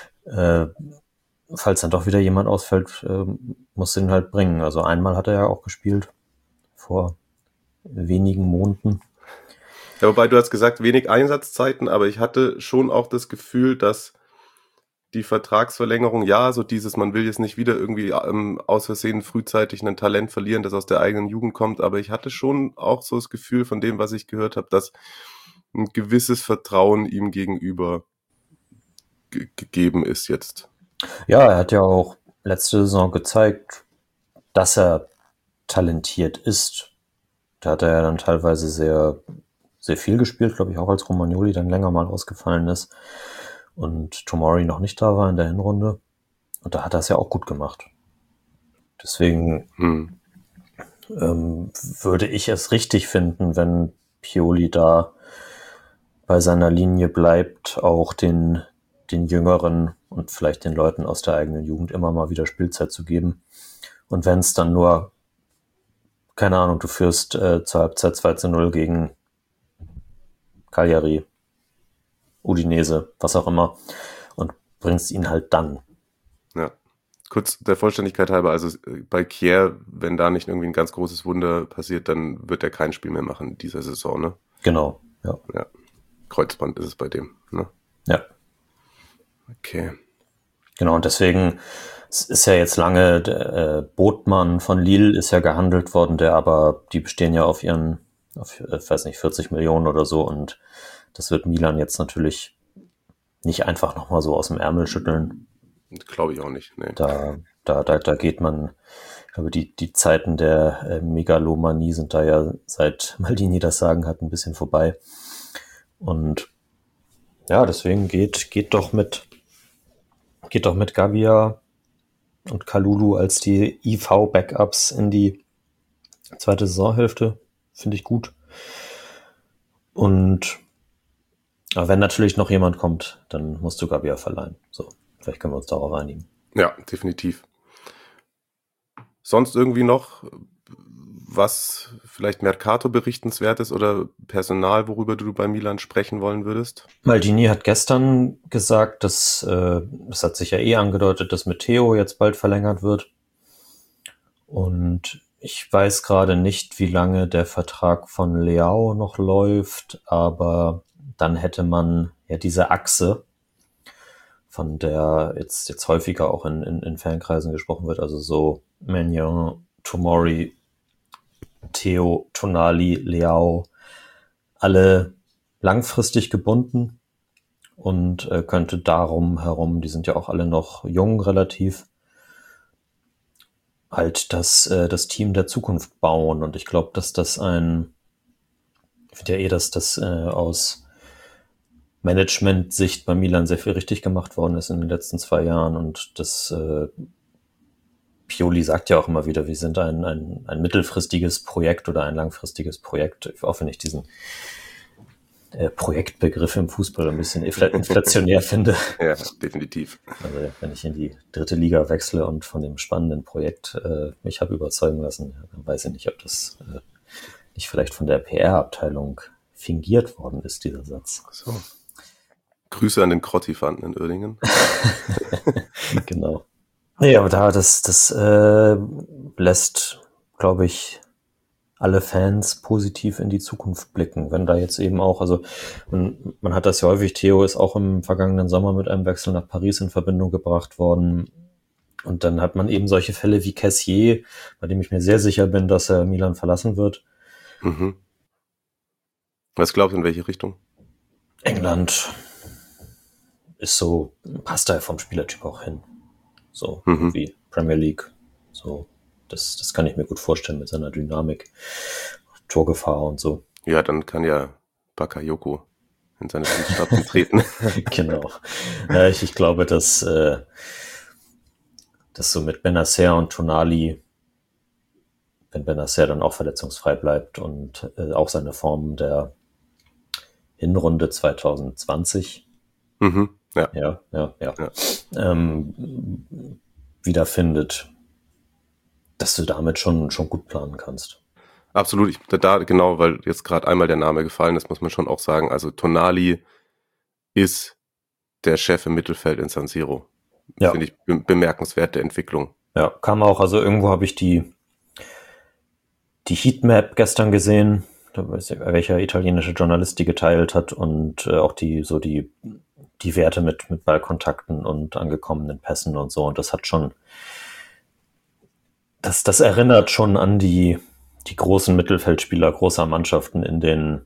Falls dann doch wieder jemand ausfällt, muss den halt bringen. Also einmal hat er ja auch gespielt, vor wenigen Monaten. Ja, wobei du hast gesagt, wenig Einsatzzeiten, aber ich hatte schon auch das Gefühl, dass die Vertragsverlängerung, ja, so dieses, man will jetzt nicht wieder irgendwie aus Versehen frühzeitig ein Talent verlieren, das aus der eigenen Jugend kommt, aber ich hatte schon auch so das Gefühl von dem, was ich gehört habe, dass ein gewisses Vertrauen ihm gegenüber gegeben ist jetzt. Ja, er hat ja auch letzte Saison gezeigt, dass er talentiert ist. Da hat er ja dann teilweise sehr, sehr viel gespielt, glaube ich, auch als Romagnoli dann länger mal ausgefallen ist und Tomori noch nicht da war in der Hinrunde. Und da hat er es ja auch gut gemacht. Deswegen würde ich es richtig finden, wenn Pioli da bei seiner Linie bleibt, auch den Jüngeren und vielleicht den Leuten aus der eigenen Jugend immer mal wieder Spielzeit zu geben. Und wenn es dann nur, keine Ahnung, du führst zur Halbzeit 2-0 gegen Cagliari, Udinese, was auch immer, und bringst ihn halt dann. Ja, kurz der Vollständigkeit halber, also bei Kier, wenn da nicht irgendwie ein ganz großes Wunder passiert, dann wird er kein Spiel mehr machen in dieser Saison, ne? Genau, ja. Ja, Kreuzband ist es bei dem, ne? Ja. Okay. Genau, und deswegen ist ja jetzt lange, der Botmann von Lille ist ja gehandelt worden, die bestehen ja auf ich weiß nicht, 40 Millionen oder so, und das wird Milan jetzt natürlich nicht einfach nochmal so aus dem Ärmel schütteln. Glaube ich auch nicht, nee. Da geht man, ich glaube, die Zeiten der Megalomanie sind da ja, seit Maldini das Sagen hat, ein bisschen vorbei. Und ja, deswegen geht doch mit Gavia und Kalulu als die IV-Backups in die zweite Saisonhälfte. Finde ich gut. Und aber wenn natürlich noch jemand kommt, dann musst du Gavia verleihen. So, vielleicht können wir uns darauf einigen. Ja, definitiv. Sonst irgendwie noch was vielleicht Mercato berichtenswert ist oder Personal, worüber du bei Milan sprechen wollen würdest? Maldini hat gestern gesagt, dass es hat sich ja angedeutet, dass mit Theo jetzt bald verlängert wird. Und ich weiß gerade nicht, wie lange der Vertrag von Leao noch läuft, aber dann hätte man ja diese Achse, von der jetzt häufiger auch in Fankreisen gesprochen wird, also so Maignan, Tomori, Theo, Tonali, Leao, alle langfristig gebunden und könnte darum herum, die sind ja auch alle noch jung relativ, halt das Team der Zukunft bauen. Und ich glaube, dass ich finde ja dass das aus Management-Sicht bei Milan sehr viel richtig gemacht worden ist in den letzten 2 Jahren, und das Pioli sagt ja auch immer wieder, wir sind ein mittelfristiges Projekt oder ein langfristiges Projekt, auch wenn ich diesen Projektbegriff im Fußball ein bisschen inflationär finde. Ja, definitiv. Also wenn ich in die 3. Liga wechsle und von dem spannenden Projekt mich habe überzeugen lassen, dann weiß ich nicht, ob das nicht vielleicht von der PR-Abteilung fingiert worden ist, dieser Satz. So. Grüße an den Crotty-Fanden in Uerdingen. Genau. Nee, aber das lässt, glaube ich, alle Fans positiv in die Zukunft blicken, wenn da jetzt eben auch, also man hat das ja häufig, Theo ist auch im vergangenen Sommer mit einem Wechsel nach Paris in Verbindung gebracht worden und dann hat man eben solche Fälle wie Kessié, bei dem ich mir sehr sicher bin, dass er Milan verlassen wird. Mhm. Was glaubst du, in welche Richtung? England ist so, passt da vom Spielertyp auch hin. So, wie Premier League, so. Das kann ich mir gut vorstellen mit seiner Dynamik, Torgefahr und so. Ja, dann kann ja Bakayoko in seine Fußstapfen treten. Genau. Ich glaube, dass so mit Benacer und Tonali, wenn Benacer dann auch verletzungsfrei bleibt und auch seine Form der Hinrunde 2020 Ja. wiederfindet, dass du damit schon gut planen kannst. Absolut, genau, weil jetzt gerade einmal der Name gefallen ist, muss man schon auch sagen, also Tonali ist der Chef im Mittelfeld in San Siro. Ja. Finde ich bemerkenswerte Entwicklung. Ja, kam auch, also irgendwo habe ich die Heatmap gestern gesehen, welcher italienische Journalist die geteilt hat und auch die Werte mit Ballkontakten und angekommenen Pässen und so, und das hat schon Das erinnert schon an die großen Mittelfeldspieler großer Mannschaften in den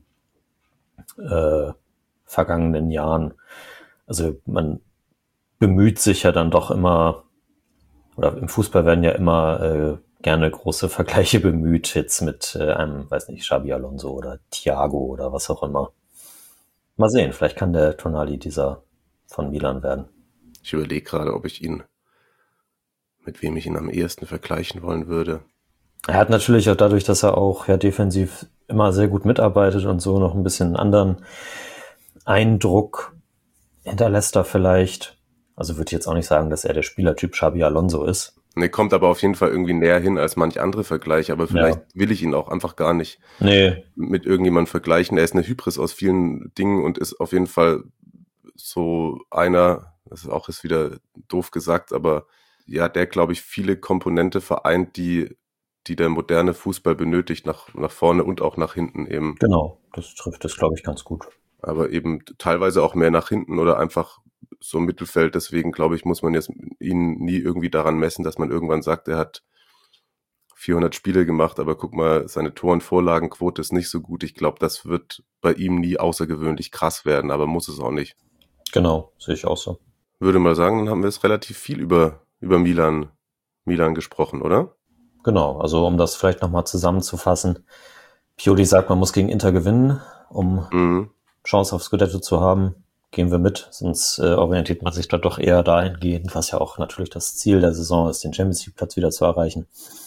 vergangenen Jahren. Also man bemüht sich ja dann doch immer, oder im Fußball werden ja immer gerne große Vergleiche bemüht, jetzt mit einem, weiß nicht, Xabi Alonso oder Thiago oder was auch immer. Mal sehen, vielleicht kann der Tonali dieser von Milan werden. Ich überlege gerade, mit wem ich ihn am ehesten vergleichen wollen würde. Er hat natürlich auch dadurch, dass er auch ja defensiv immer sehr gut mitarbeitet und so noch ein bisschen einen anderen Eindruck hinterlässt er vielleicht. Also würde ich jetzt auch nicht sagen, dass er der Spielertyp Xabi Alonso ist. Nee, kommt aber auf jeden Fall irgendwie näher hin als manch andere Vergleiche, aber vielleicht will ich ihn auch einfach gar nicht mit irgendjemandem vergleichen. Er ist eine Hybris aus vielen Dingen und ist auf jeden Fall so einer, das ist wieder doof gesagt, aber ja, der, glaube ich, viele Komponente vereint, die der moderne Fußball benötigt, nach vorne und auch nach hinten eben. Genau, das trifft das, glaube ich, ganz gut. Aber eben teilweise auch mehr nach hinten oder einfach so im Mittelfeld. Deswegen, glaube ich, muss man jetzt ihn nie irgendwie daran messen, dass man irgendwann sagt, er hat 400 Spiele gemacht, aber guck mal, seine Tor- und Vorlagenquote ist nicht so gut. Ich glaube, das wird bei ihm nie außergewöhnlich krass werden, aber muss es auch nicht. Genau, sehe ich auch so. Würde mal sagen, dann haben wir jetzt relativ viel über Milan gesprochen, oder? Genau, also um das vielleicht nochmal zusammenzufassen. Pioli sagt, man muss gegen Inter gewinnen, um Chance auf Scudetto zu haben. Gehen wir mit, sonst orientiert man sich da doch eher dahingehend, was ja auch natürlich das Ziel der Saison ist, den Champions-League-Platz wieder zu erreichen.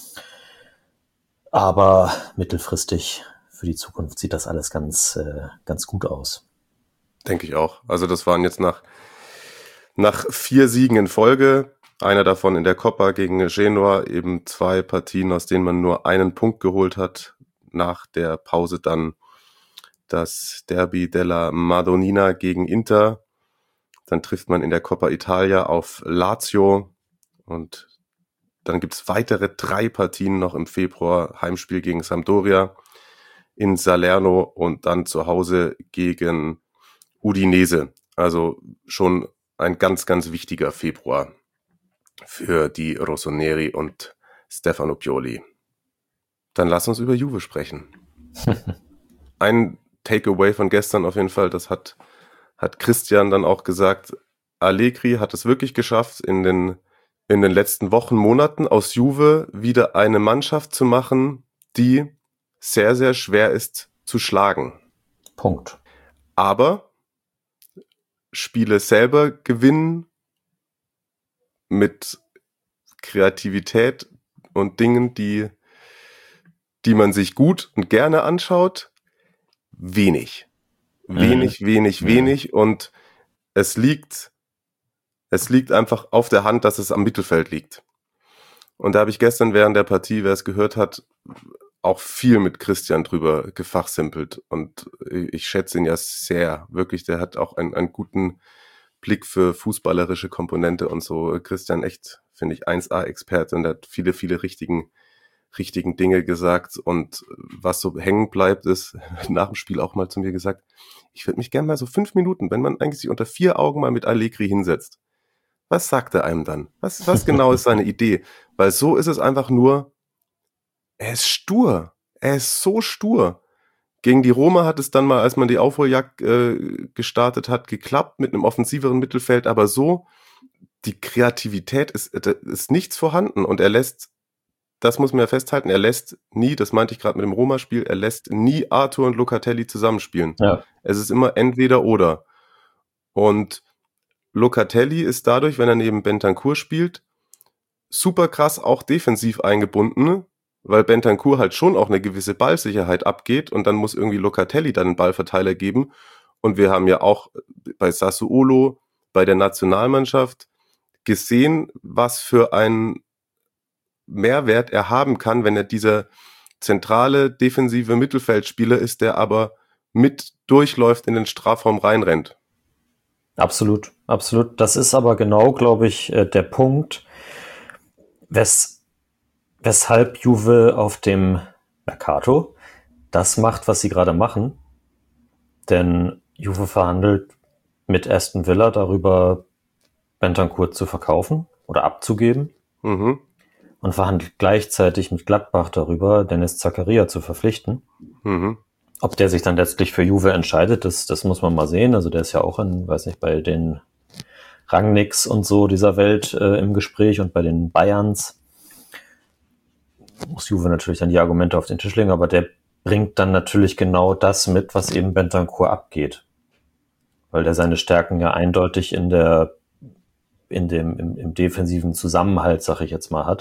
Aber mittelfristig für die Zukunft sieht das alles ganz gut aus. Denke ich auch. Also das waren jetzt nach 4 Siegen in Folge, einer davon in der Coppa gegen Genoa, eben 2 Partien, aus denen man nur einen Punkt geholt hat. Nach der Pause dann das Derby della Madonnina gegen Inter. Dann trifft man in der Coppa Italia auf Lazio. Und dann gibt's weitere 3 Partien noch im Februar. Heimspiel gegen Sampdoria in Salerno und dann zu Hause gegen Udinese. Also schon ein ganz, ganz wichtiger Februar für die Rossoneri und Stefano Pioli. Dann lass uns über Juve sprechen. Ein Takeaway von gestern auf jeden Fall, das hat Christian dann auch gesagt, Allegri hat es wirklich geschafft, in den letzten Wochen, Monaten aus Juve wieder eine Mannschaft zu machen, die sehr, sehr schwer ist zu schlagen. Punkt. Aber Spiele selber gewinnen mit Kreativität und Dingen, die man sich gut und gerne anschaut, wenig. wenig und es liegt einfach auf der Hand, dass es am Mittelfeld liegt. Und da habe ich gestern während der Partie, wer es gehört hat, auch viel mit Christian drüber gefachsimpelt und ich schätze ihn ja sehr, wirklich, der hat auch einen guten Blick für fußballerische Komponente und so. Christian echt, finde ich, 1A-Experte und der hat viele richtigen Dinge gesagt und was so hängen bleibt, ist nach dem Spiel auch mal zu mir gesagt, ich würde mich gerne mal so 5 Minuten, wenn man eigentlich sich unter 4 Augen mal mit Allegri hinsetzt, was sagt er einem dann? Was genau ist seine Idee? Weil so ist es einfach nur, er ist stur. Er ist so stur. Gegen die Roma hat es dann mal, als man die Aufholjagd gestartet hat, geklappt mit einem offensiveren Mittelfeld, aber so, die Kreativität ist nichts vorhanden und er lässt, das muss man ja festhalten, er lässt nie, das meinte ich gerade mit dem Roma-Spiel, er lässt nie Arthur und Locatelli zusammenspielen. Ja. Es ist immer entweder oder. Und Locatelli ist dadurch, wenn er neben Bentancur spielt, super krass auch defensiv eingebunden, weil Bentancur halt schon auch eine gewisse Ballsicherheit abgeht und dann muss irgendwie Locatelli dann einen Ballverteiler geben. Und wir haben ja auch bei Sassuolo, bei der Nationalmannschaft gesehen, was für einen Mehrwert er haben kann, wenn er dieser zentrale defensive Mittelfeldspieler ist, der aber mit durchläuft in den Strafraum reinrennt. Absolut. Das ist aber genau, glaube ich, der Punkt, weshalb Juve auf dem Mercato das macht, was sie gerade machen. Denn Juve verhandelt mit Aston Villa darüber, Bentancur zu verkaufen oder abzugeben. Mhm. Und verhandelt gleichzeitig mit Gladbach darüber, Dennis Zakaria zu verpflichten. Mhm. Ob der sich dann letztlich für Juve entscheidet, das muss man mal sehen. Also der ist ja auch bei den Rangnicks und so dieser Welt im Gespräch und bei den Bayerns. Muss Juve natürlich dann die Argumente auf den Tisch legen, aber der bringt dann natürlich genau das mit, was eben Bentancur abgeht. Weil der seine Stärken ja eindeutig im defensiven Zusammenhalt, sag ich jetzt mal, hat.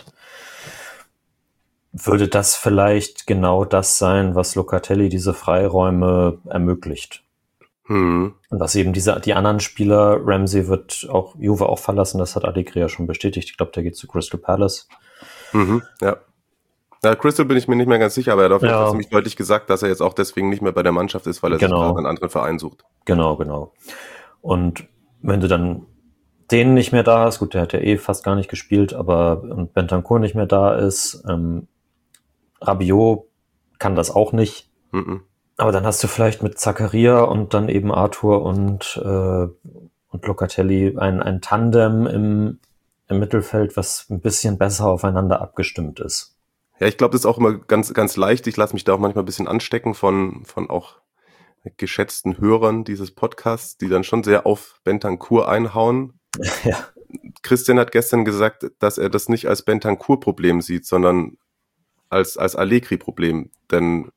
Würde das vielleicht genau das sein, was Locatelli diese Freiräume ermöglicht? Und was eben die anderen Spieler, Ramsey wird auch Juve auch verlassen, das hat Allegri ja schon bestätigt. Ich glaube, der geht zu Crystal Palace. Ja. Ja, Crystal bin ich mir nicht mehr ganz sicher, aber er hat auf jeden Fall ziemlich deutlich gesagt, dass er jetzt auch deswegen nicht mehr bei der Mannschaft ist, weil er sich gerade einen anderen Verein sucht. Genau. Und wenn du dann den nicht mehr da hast, gut, der hat ja fast gar nicht gespielt, aber und Bentancur nicht mehr da ist, Rabiot kann das auch nicht. Aber dann hast du vielleicht mit Zakaria und dann eben Arthur und Locatelli ein Tandem im Mittelfeld, was ein bisschen besser aufeinander abgestimmt ist. Ja, ich glaube, das ist auch immer ganz, ganz leicht. Ich lasse mich da auch manchmal ein bisschen anstecken von auch geschätzten Hörern dieses Podcasts, die dann schon sehr auf Bentancur einhauen. Ja. Christian hat gestern gesagt, dass er das nicht als Bentancur-Problem sieht, sondern als Allegri-Problem. Denn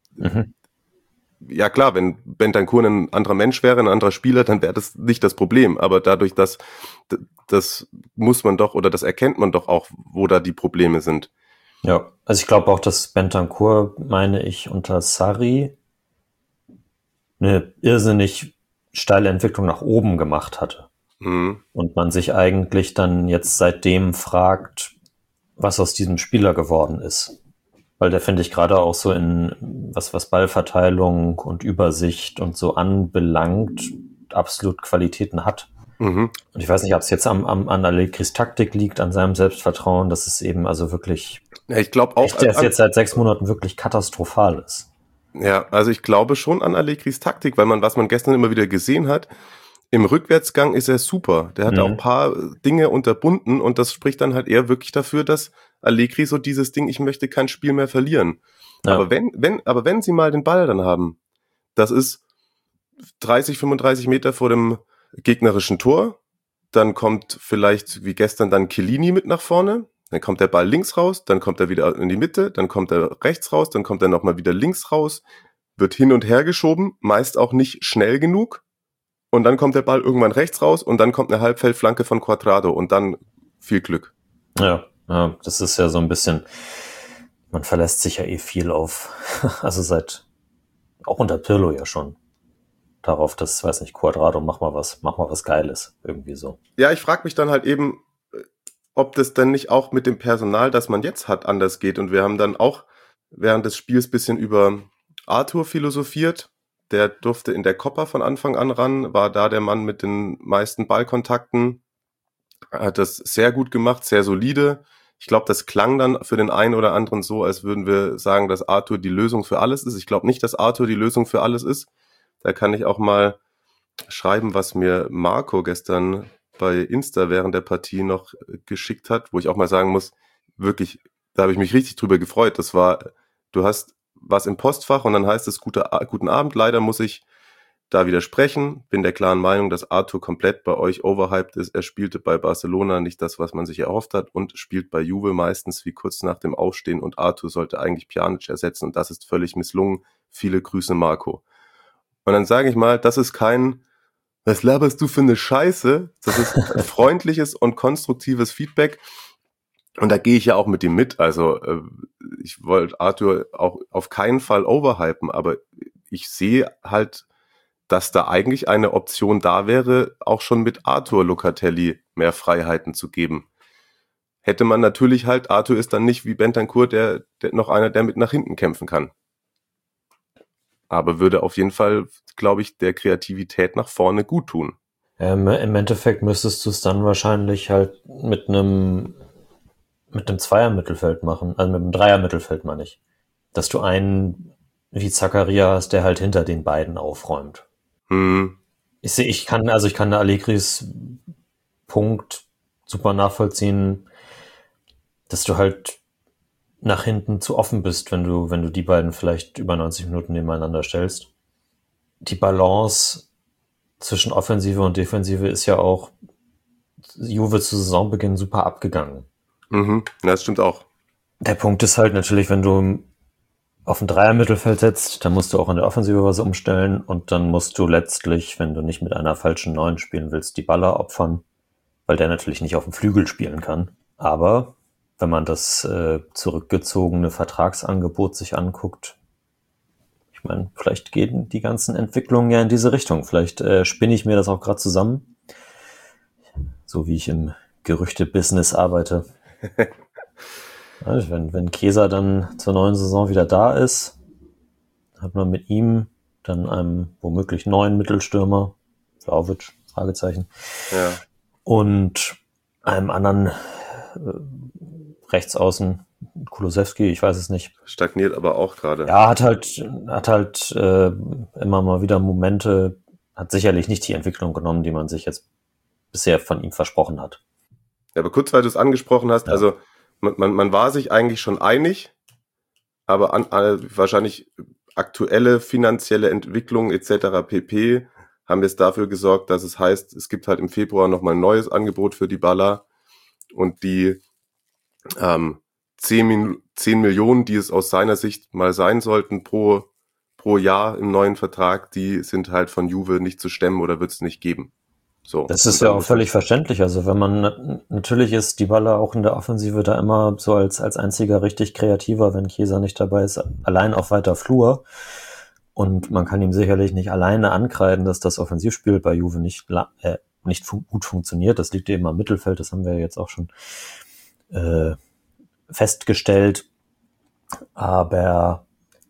ja klar, wenn Bentancur ein anderer Mensch wäre, ein anderer Spieler, dann wäre das nicht das Problem. Aber dadurch, dass das muss man doch oder das erkennt man doch auch, wo da die Probleme sind. Ja, also ich glaube auch, dass Bentancur, meine ich, unter Sarri eine irrsinnig steile Entwicklung nach oben gemacht hatte. Und man sich eigentlich dann jetzt seitdem fragt, was aus diesem Spieler geworden ist. Weil der, finde ich, gerade auch so in was Ballverteilung und Übersicht und so anbelangt, absolut Qualitäten hat. Und ich weiß nicht, ob es jetzt an Allegris Taktik liegt, an seinem Selbstvertrauen, dass es eben also wirklich, ja, ich glaube auch, der jetzt seit 6 Monaten wirklich katastrophal ist. Ja, also ich glaube schon an Allegris Taktik, weil was man gestern immer wieder gesehen hat, im Rückwärtsgang ist er super. Der hat auch ein paar Dinge unterbunden und das spricht dann halt eher wirklich dafür, dass Allegri so dieses Ding, ich möchte kein Spiel mehr verlieren. Ja. Aber wenn sie mal den Ball dann haben, das ist 30, 35 Meter vor dem gegnerischen Tor, dann kommt vielleicht wie gestern dann Chiellini mit nach vorne, dann kommt der Ball links raus, dann kommt er wieder in die Mitte, dann kommt er rechts raus, dann kommt er nochmal wieder links raus, wird hin und her geschoben, meist auch nicht schnell genug und dann kommt der Ball irgendwann rechts raus und dann kommt eine Halbfeldflanke von Cuadrado und dann viel Glück. Ja, das ist ja so ein bisschen, man verlässt sich ja viel auf, also auch unter Pirlo ja schon. darauf, dass, weiß nicht, Cuadrado, mach mal was Geiles, irgendwie so. Ja, ich frage mich dann halt eben, ob das dann nicht auch mit dem Personal, das man jetzt hat, anders geht. Und wir haben dann auch während des Spiels bisschen über Arthur philosophiert. Der durfte in der Copa von Anfang an ran, war da der Mann mit den meisten Ballkontakten, hat das sehr gut gemacht, sehr solide. Ich glaube, das klang dann für den einen oder anderen so, als würden wir sagen, dass Arthur die Lösung für alles ist. Ich glaube nicht, dass Arthur die Lösung für alles ist. Da kann ich auch mal schreiben, was mir Marco gestern bei Insta während der Partie noch geschickt hat, wo ich auch mal sagen muss, wirklich, da habe ich mich richtig drüber gefreut. Das war, du hast was im Postfach und dann heißt es guten Abend. Leider muss ich da widersprechen. Bin der klaren Meinung, dass Arthur komplett bei euch overhyped ist. Er spielte bei Barcelona nicht das, was man sich erhofft hat und spielt bei Juve meistens wie kurz nach dem Aufstehen und Arthur sollte eigentlich Pjanic ersetzen und das ist völlig misslungen. Viele Grüße, Marco. Und dann sage ich mal, das ist kein, was laberst du für eine Scheiße? Das ist freundliches und konstruktives Feedback. Und da gehe ich ja auch mit ihm mit. Also ich wollte Arthur auch auf keinen Fall overhypen, aber ich sehe halt, dass da eigentlich eine Option da wäre, auch schon mit Arthur Locatelli mehr Freiheiten zu geben. Hätte man natürlich halt, Arthur ist dann nicht wie Bentancur, der noch einer, der mit nach hinten kämpfen kann. Aber würde auf jeden Fall, glaube ich, der Kreativität nach vorne gut tun. Im Endeffekt müsstest du es dann wahrscheinlich halt mit einem Zweier-Mittelfeld machen, also mit einem Dreier-Mittelfeld meine ich. Dass du einen wie Zakaria hast, der halt hinter den beiden aufräumt. Ich kann Allegris Punkt super nachvollziehen, dass du halt nach hinten zu offen bist, wenn du die beiden vielleicht über 90 Minuten nebeneinander stellst. Die Balance zwischen Offensive und Defensive ist ja auch Juve zu Saisonbeginn super abgegangen. Das stimmt auch. Der Punkt ist halt natürlich, wenn du auf ein Dreier-Mittelfeld setzt, dann musst du auch in der Offensive was umstellen und dann musst du letztlich, wenn du nicht mit einer falschen Neun spielen willst, die Baller opfern, weil der natürlich nicht auf dem Flügel spielen kann. Aber wenn man das zurückgezogene Vertragsangebot sich anguckt, ich meine, vielleicht gehen die ganzen Entwicklungen ja in diese Richtung. Vielleicht spinne ich mir das auch gerade zusammen, so wie ich im Gerüchte-Business arbeite. Also wenn Chiesa dann zur neuen Saison wieder da ist, hat man mit ihm dann einem womöglich neuen Mittelstürmer, Vlahovic, Fragezeichen, Ja. und einem anderen Rechtsaußen, Kulusewski, ich weiß es nicht. Stagniert aber auch gerade. Ja, hat halt immer mal wieder Momente, hat sicherlich nicht die Entwicklung genommen, die man sich jetzt bisher von ihm versprochen hat. Ja, aber kurz, weil du es angesprochen hast, Ja. also man war sich eigentlich schon einig, aber wahrscheinlich aktuelle finanzielle Entwicklung etc. pp. Haben jetzt dafür gesorgt, dass es heißt, es gibt halt im Februar nochmal ein neues Angebot für Dybala und die 10 Millionen, die es aus seiner Sicht mal sein sollten pro Jahr im neuen Vertrag, die sind halt von Juve nicht zu stemmen oder wird es nicht geben. So. Das ist ja auch völlig verständlich. Also wenn man, natürlich ist Dybala auch in der Offensive da immer so als einziger richtig kreativer, wenn Chiesa nicht dabei ist, allein auf weiter Flur. Und man kann ihm sicherlich nicht alleine ankreiden, dass das Offensivspiel bei Juve nicht gut funktioniert. Das liegt eben am Mittelfeld, das haben wir jetzt auch schon festgestellt. Aber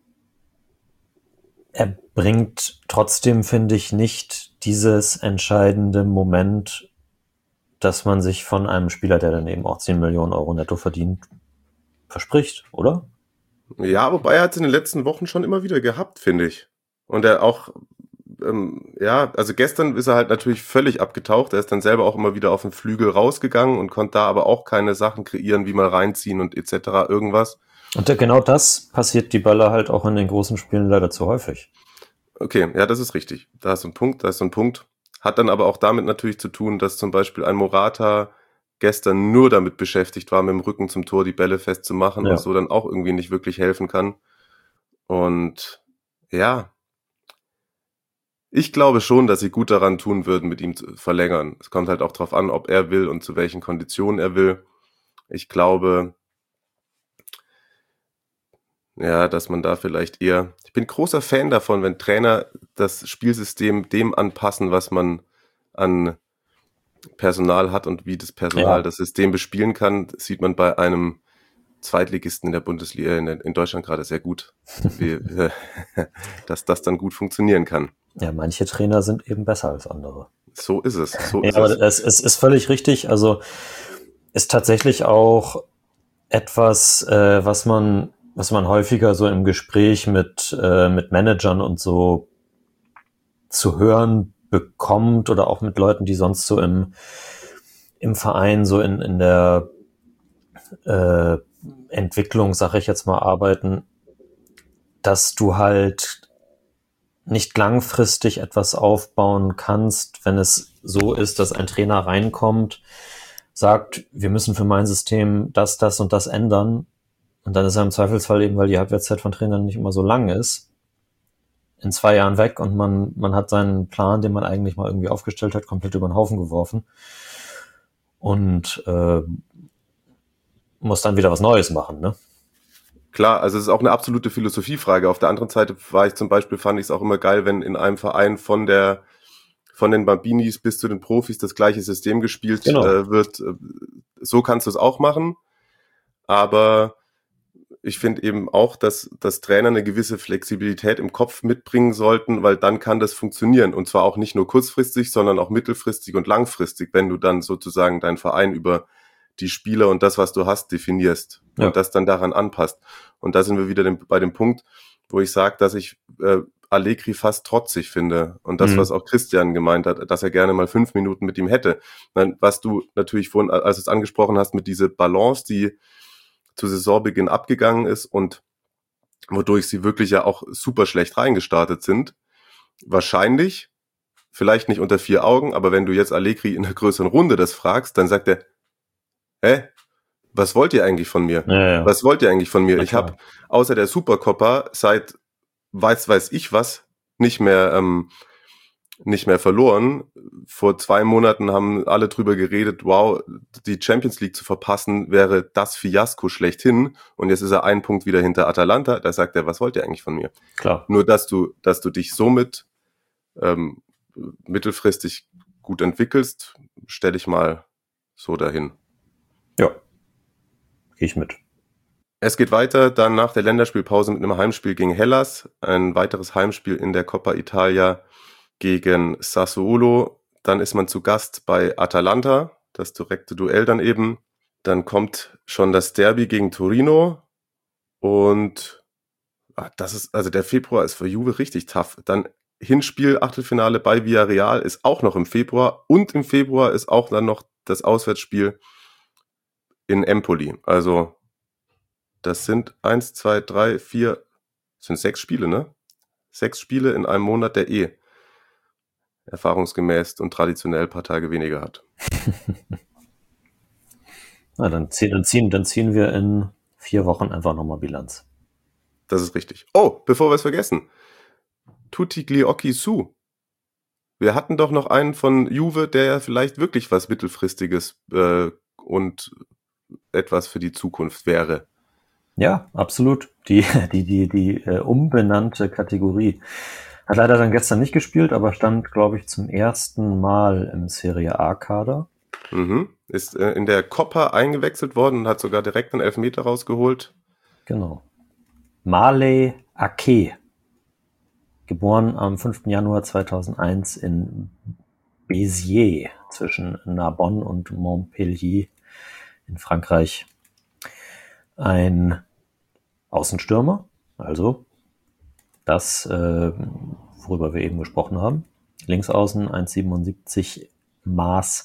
er bringt trotzdem, finde ich, nicht dieses entscheidende Moment, dass man sich von einem Spieler, der dann eben auch 10 Millionen Euro netto verdient, verspricht, oder? Ja, wobei er hat es in den letzten Wochen schon immer wieder gehabt, finde ich. Und er auch, also gestern ist er halt natürlich völlig abgetaucht. Er ist dann selber auch immer wieder auf den Flügel rausgegangen und konnte da aber auch keine Sachen kreieren, wie mal reinziehen und etc. irgendwas. Und genau das passiert Dybala halt auch in den großen Spielen leider zu häufig. Okay, ja, das ist richtig. Da ist so ein Punkt. Hat dann aber auch damit natürlich zu tun, dass zum Beispiel ein Morata gestern nur damit beschäftigt war, mit dem Rücken zum Tor die Bälle festzumachen und so dann auch irgendwie nicht wirklich helfen kann. Und ja, ich glaube schon, dass sie gut daran tun würden, mit ihm zu verlängern. Es kommt halt auch drauf an, ob er will und zu welchen Konditionen er will. Ich glaube, Ja, dass man da vielleicht eher, ich bin großer Fan davon, wenn Trainer das Spielsystem dem anpassen, was man an Personal hat und wie das Personal das System bespielen kann. Das sieht man bei einem Zweitligisten in der Bundesliga in Deutschland gerade sehr gut, dass das dann gut funktionieren kann. Ja, manche Trainer sind eben besser als andere. So ist es. Aber es ist völlig richtig. Also ist tatsächlich auch etwas, was man häufiger so im Gespräch mit Managern und so zu hören bekommt oder auch mit Leuten, die sonst so im Verein so in der Entwicklung, sag ich jetzt mal, arbeiten, dass du halt nicht langfristig etwas aufbauen kannst, wenn es so ist, dass ein Trainer reinkommt, sagt, wir müssen für mein System das und das ändern. Und dann ist er im Zweifelsfall eben, weil die Halbwertszeit von Trainern nicht immer so lang ist, in 2 Jahren weg und man hat seinen Plan, den man eigentlich mal irgendwie aufgestellt hat, komplett über den Haufen geworfen und muss dann wieder was Neues machen, ne? Klar, also es ist auch eine absolute Philosophiefrage. Auf der anderen Seite fand ich es auch immer geil, wenn in einem Verein von den Bambinis bis zu den Profis das gleiche System gespielt wird. So kannst du es auch machen. Aber ich finde eben auch, dass Trainer eine gewisse Flexibilität im Kopf mitbringen sollten, weil dann kann das funktionieren. Und zwar auch nicht nur kurzfristig, sondern auch mittelfristig und langfristig, wenn du dann sozusagen deinen Verein über die Spieler und das, was du hast, definierst und das dann daran anpasst. Und da sind wir wieder bei dem Punkt, wo ich sage, dass ich Allegri fast trotzig finde. Und das, was auch Christian gemeint hat, dass er gerne mal 5 Minuten mit ihm hätte. Was du natürlich vorhin, als du es angesprochen hast, mit dieser Balance, die zu Saisonbeginn abgegangen ist und wodurch sie wirklich ja auch super schlecht reingestartet sind. Wahrscheinlich, vielleicht nicht unter 4 Augen, aber wenn du jetzt Allegri in einer größeren Runde das fragst, dann sagt er, was wollt ihr eigentlich von mir? Ja. Was wollt ihr eigentlich von mir? Ja, ich habe außer der Supercoppa seit weiß ich was nicht mehr verloren. Vor 2 Monaten haben alle drüber geredet, wow, die Champions League zu verpassen wäre das Fiasko schlechthin. Und jetzt ist er 1 Punkt wieder hinter Atalanta. Da sagt er, was wollt ihr eigentlich von mir? Klar. Nur, dass du dich somit mittelfristig gut entwickelst, stelle ich mal so dahin. Ja, gehe ich mit. Es geht weiter, dann nach der Länderspielpause mit einem Heimspiel gegen Hellas, ein weiteres Heimspiel in der Coppa Italia gegen Sassuolo. Dann ist man zu Gast bei Atalanta, das direkte Duell dann eben. Dann kommt schon das Derby gegen Torino und der Februar ist für Juve richtig tough. Dann Hinspiel, Achtelfinale bei Villarreal ist auch noch im Februar und im Februar ist auch dann noch das Auswärtsspiel in Empoli. Also das sind 1, 2, 3, 4, sind 6 Spiele, ne? 6 Spiele in einem Monat, der erfahrungsgemäß und traditionell ein paar Tage weniger hat. Na, dann ziehen wir in 4 Wochen einfach nochmal Bilanz. Das ist richtig. Oh, bevor wir es vergessen. Tutti Gliocchi Su. Wir hatten doch noch einen von Juve, der ja vielleicht wirklich was Mittelfristiges und etwas für die Zukunft wäre. Ja, absolut. Die umbenannte Kategorie. Hat leider dann gestern nicht gespielt, aber stand, glaube ich, zum ersten Mal im Serie A-Kader. Ist in der Coppa eingewechselt worden und hat sogar direkt einen Elfmeter rausgeholt. Genau. Marley Ake. Geboren am 5. Januar 2001 in Béziers zwischen Narbonne und Montpellier in Frankreich. Ein Außenstürmer, also das, worüber wir eben gesprochen haben. Linksaußen, 1,77 Maß,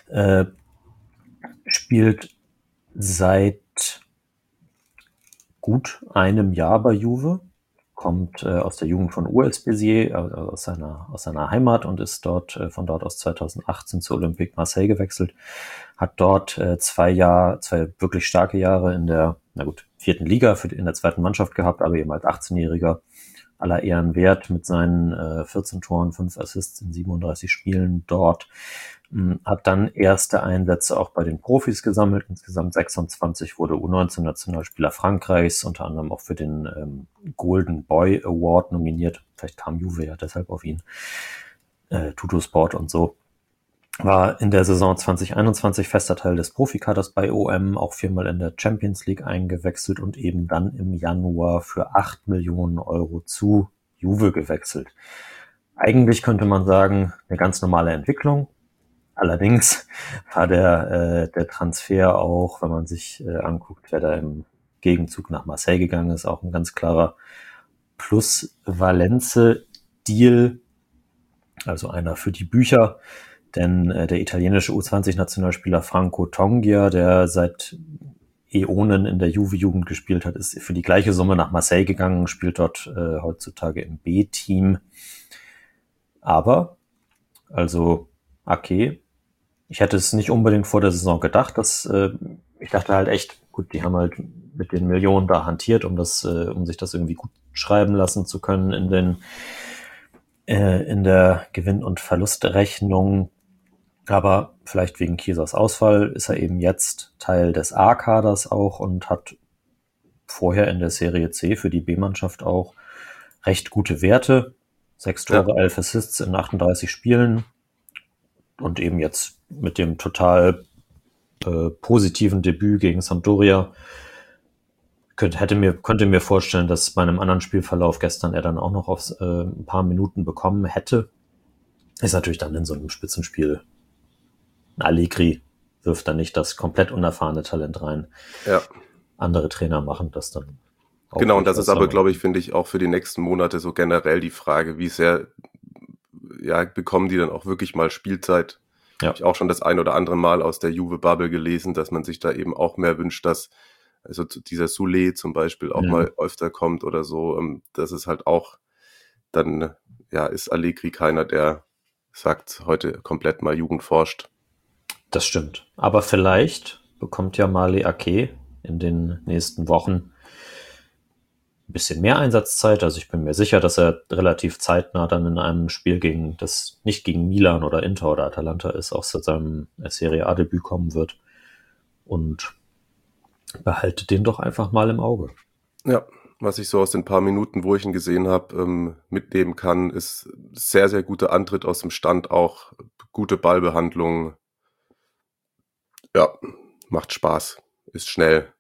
spielt seit gut einem Jahr bei Juve, kommt aus der Jugend von US Béziers, aus seiner Heimat und ist von dort aus 2018 zu Olympique Marseille gewechselt, hat dort 2 wirklich starke Jahre in der 4. Liga in der 2. Mannschaft gehabt, aber eben als 18-Jähriger aller Ehren wert mit seinen 14 Toren, 5 Assists in 37 Spielen dort. Hat dann erste Einsätze auch bei den Profis gesammelt, insgesamt 26, wurde U19-Nationalspieler Frankreichs, unter anderem auch für den Golden Boy Award nominiert. Vielleicht kam Juve ja deshalb auf ihn. Tuttosport und so. War in der Saison 2021 fester Teil des Profikaders bei OM, auch 4-mal in der Champions League eingewechselt und eben dann im Januar für 8 Millionen Euro zu Juve gewechselt. Eigentlich könnte man sagen, eine ganz normale Entwicklung. Allerdings war der Transfer auch, wenn man sich anguckt, wer da im Gegenzug nach Marseille gegangen ist, auch ein ganz klarer Plus-Valenze-Deal, also einer für die Bücher, denn der italienische U20-Nationalspieler Franco Tongia, der seit Äonen in der Juve-Jugend gespielt hat, ist für die gleiche Summe nach Marseille gegangen, spielt dort heutzutage im B-Team. Aber, also Ake, ich hätte es nicht unbedingt vor der Saison gedacht, ich dachte halt echt, gut, die haben halt mit den Millionen da hantiert, um sich das irgendwie gut schreiben lassen zu können in der Gewinn- und Verlustrechnung. Aber vielleicht wegen Chiesas Ausfall ist er eben jetzt Teil des A-Kaders auch und hat vorher in der Serie C für die B-Mannschaft auch recht gute Werte. 6 Tore, 11 Assists in 38 Spielen. Und eben jetzt mit dem total positiven Debüt gegen Sampdoria könnte mir vorstellen, dass bei einem anderen Spielverlauf gestern er dann auch noch auf ein paar Minuten bekommen hätte. Ist natürlich dann in so einem Spitzenspiel. Allegri wirft da nicht das komplett unerfahrene Talent rein. Ja. Andere Trainer machen das dann auch. Genau, und das ist aber, glaube ich, finde ich, auch für die nächsten Monate so generell die Frage, wie sehr bekommen die dann auch wirklich mal Spielzeit. Ja. Habe ich auch schon das ein oder andere Mal aus der Juve-Bubble gelesen, dass man sich da eben auch mehr wünscht, dass also dieser Soulé zum Beispiel auch mal öfter kommt oder so. Das ist halt auch, dann ist Allegri keiner, der sagt, heute komplett mal Jugend forscht. Das stimmt. Aber vielleicht bekommt ja Male Ake in den nächsten Wochen ein bisschen mehr Einsatzzeit. Also ich bin mir sicher, dass er relativ zeitnah dann in einem Spiel das nicht gegen Milan oder Inter oder Atalanta ist, auch zu seinem Serie A-Debüt kommen wird. Und behalte den doch einfach mal im Auge. Ja, was ich so aus den paar Minuten, wo ich ihn gesehen habe, mitnehmen kann, ist sehr, sehr guter Antritt aus dem Stand, auch gute Ballbehandlung. Ja, macht Spaß, ist schnell.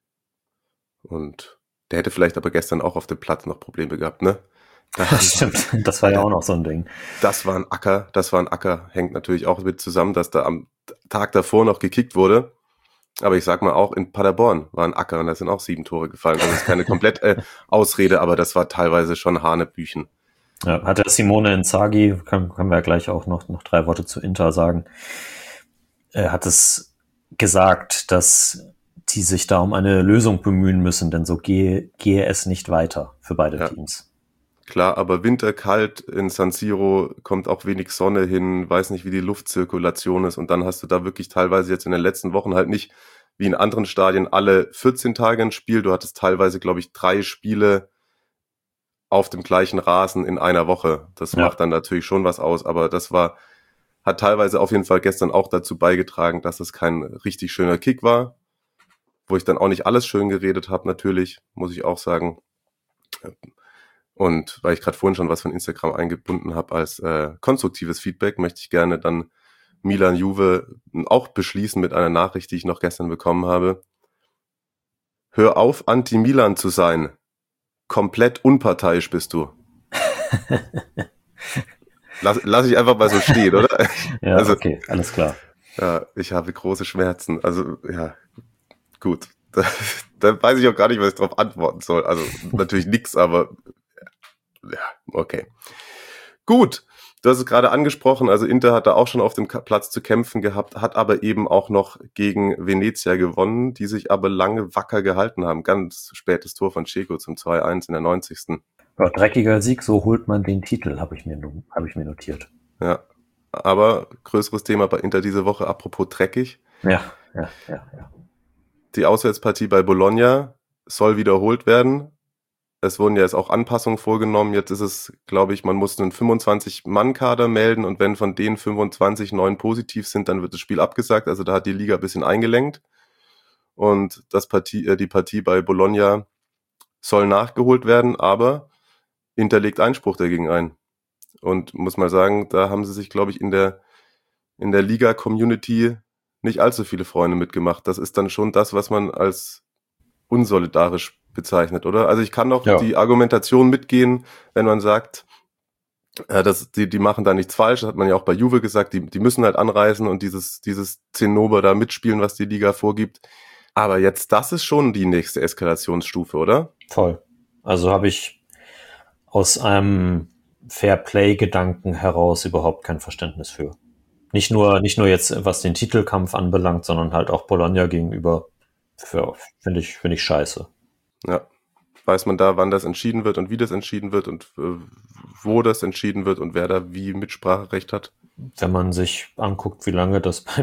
Und der hätte vielleicht aber gestern auch auf dem Platz noch Probleme gehabt, ne? Das stimmt, das war ja auch noch so ein Ding. Das war ein Acker, hängt natürlich auch mit zusammen, dass da am Tag davor noch gekickt wurde. Aber ich sag mal, auch in Paderborn war ein Acker und da sind auch 7 Tore gefallen. Das ist keine komplett Ausrede, aber das war teilweise schon Hanebüchen. Ja, hat der Simone Inzaghi, können wir ja gleich auch noch 3 Worte zu Inter sagen, er hat es gesagt, dass die sich da um eine Lösung bemühen müssen, denn so gehe es nicht weiter für beide Teams. Klar, aber winterkalt in San Siro, kommt auch wenig Sonne hin, weiß nicht, wie die Luftzirkulation ist und dann hast du da wirklich teilweise jetzt in den letzten Wochen halt nicht wie in anderen Stadien alle 14 Tage ein Spiel. Du hattest teilweise, glaube ich, 3 Spiele auf dem gleichen Rasen in einer Woche. Das macht dann natürlich schon was aus, aber hat teilweise auf jeden Fall gestern auch dazu beigetragen, dass es kein richtig schöner Kick war, wo ich dann auch nicht alles schön geredet habe, natürlich, muss ich auch sagen. Und weil ich gerade vorhin schon was von Instagram eingebunden habe als konstruktives Feedback, möchte ich gerne dann Milan-Juve auch beschließen mit einer Nachricht, die ich noch gestern bekommen habe. Hör auf, Anti-Milan zu sein. Komplett unparteiisch bist du. Lass ich einfach mal so stehen, oder? Ja, also, okay, alles klar. Ja, ich habe große Schmerzen. Also, ja, gut. Da weiß ich auch gar nicht, was ich darauf antworten soll. Also, natürlich nix, aber ja, okay. Gut, du hast es gerade angesprochen, also Inter hat da auch schon auf dem Platz zu kämpfen gehabt, hat aber eben auch noch gegen Venezia gewonnen, die sich aber lange wacker gehalten haben. Ganz spätes Tor von Dzeko zum 2-1 in der 90. Ja, dreckiger Sieg, so holt man den Titel, habe ich mir notiert. Ja, aber größeres Thema bei Inter diese Woche, apropos dreckig. Ja. Die Auswärtspartie bei Bologna soll wiederholt werden. Es wurden ja jetzt auch Anpassungen vorgenommen. Jetzt ist es, glaube ich, man muss einen 25-Mann-Kader melden und wenn von denen 25 9 positiv sind, dann wird das Spiel abgesagt. Also da hat die Liga ein bisschen eingelenkt. Und die Partie bei Bologna soll nachgeholt werden, aber Inter legt Einspruch dagegen ein. Und muss mal sagen, da haben sie sich, glaube ich, in der Liga-Community nicht allzu viele Freunde mitgemacht. Das ist dann schon das, was man als unsolidarisch bezeichnet, oder? Also ich kann doch die Argumentation mitgehen, wenn man sagt, dass die machen da nichts falsch. Das hat man ja auch bei Juve gesagt, die müssen halt anreisen und dieses Zinnober da mitspielen, was die Liga vorgibt. Aber jetzt, das ist schon die nächste Eskalationsstufe, oder? Voll. Also habe ich aus einem Fair-Play-Gedanken heraus überhaupt kein Verständnis für. Nicht nur jetzt, was den Titelkampf anbelangt, sondern halt auch Bologna gegenüber. Finde ich scheiße. Ja. Weiß man da, wann das entschieden wird und wie das entschieden wird und wo das entschieden wird und wer da wie Mitspracherecht hat? Wenn man sich anguckt, wie lange das bei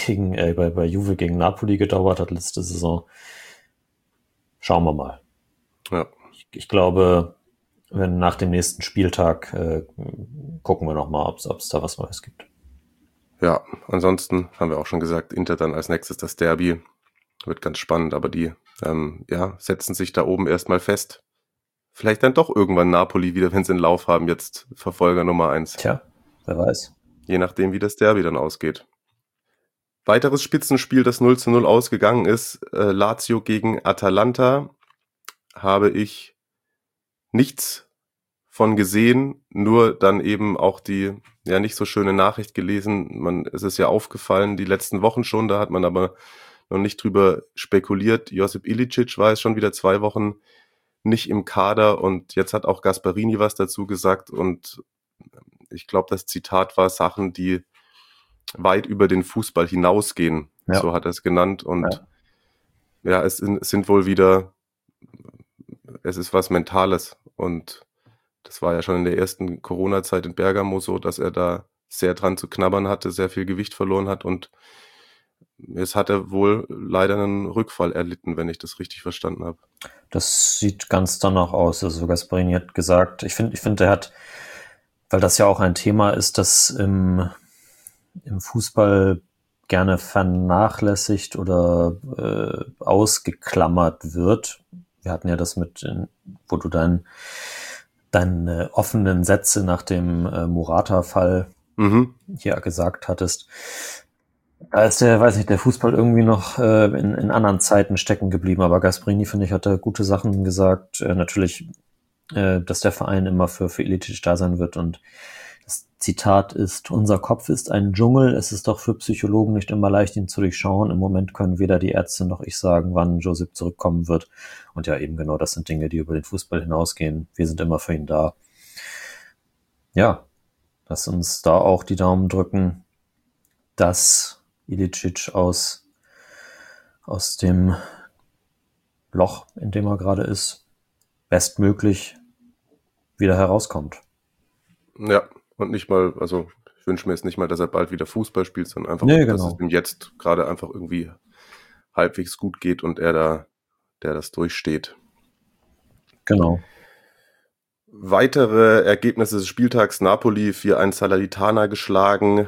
bei Juve gegen Napoli gedauert hat letzte Saison, schauen wir mal. Ja. Ich glaube, wenn nach dem nächsten Spieltag gucken wir nochmal, ob es da was Neues gibt. Ja, ansonsten haben wir auch schon gesagt, Inter dann als nächstes das Derby. Wird ganz spannend, aber die setzen sich da oben erstmal fest. Vielleicht dann doch irgendwann Napoli wieder, wenn sie einen Lauf haben, jetzt Verfolger Nummer 1. Tja, wer weiß. Je nachdem, wie das Derby dann ausgeht. Weiteres Spitzenspiel, das 0:0 ausgegangen ist, Lazio gegen Atalanta, habe ich nichts von gesehen, nur dann eben auch die nicht so schöne Nachricht gelesen. Es ist ja aufgefallen, die letzten Wochen schon, da hat man aber noch nicht drüber spekuliert. Josip Ilicic war jetzt schon wieder 2 Wochen nicht im Kader und jetzt hat auch Gasperini was dazu gesagt und ich glaube, das Zitat war Sachen, die weit über den Fußball hinausgehen. Ja. So hat er es genannt und es sind wohl wieder, es ist was Mentales und das war ja schon in der ersten Corona-Zeit in Bergamo so, dass er da sehr dran zu knabbern hatte, sehr viel Gewicht verloren hat und jetzt hat er wohl leider einen Rückfall erlitten, wenn ich das richtig verstanden habe. Das sieht ganz danach aus. Also Gasperini hat gesagt, ich finde, er hat, weil das ja auch ein Thema ist, das im Fußball gerne vernachlässigt oder ausgeklammert wird. Wir hatten ja das wo du deine offenen Sätze nach dem Morata-Fall hier gesagt hattest. Da ist der Fußball irgendwie noch in anderen Zeiten stecken geblieben. Aber Gasperini, finde ich, hat da gute Sachen gesagt. Natürlich, dass der Verein immer für Ilicic da sein wird. Und das Zitat ist, unser Kopf ist ein Dschungel. Es ist doch für Psychologen nicht immer leicht, ihn zu durchschauen. Im Moment können weder die Ärzte noch ich sagen, wann Josip zurückkommen wird. Und ja, eben genau, das sind Dinge, die über den Fußball hinausgehen. Wir sind immer für ihn da. Ja, lass uns da auch die Daumen drücken, dass Ilicic aus dem Loch, in dem er gerade ist, bestmöglich wieder herauskommt. Ja, und nicht mal, also ich wünsche mir jetzt nicht mal, dass er bald wieder Fußball spielt, sondern einfach, dass es ihm jetzt gerade einfach irgendwie halbwegs gut geht und der das durchsteht. Genau. Weitere Ergebnisse des Spieltags: Napoli 4-1 Salernitana geschlagen,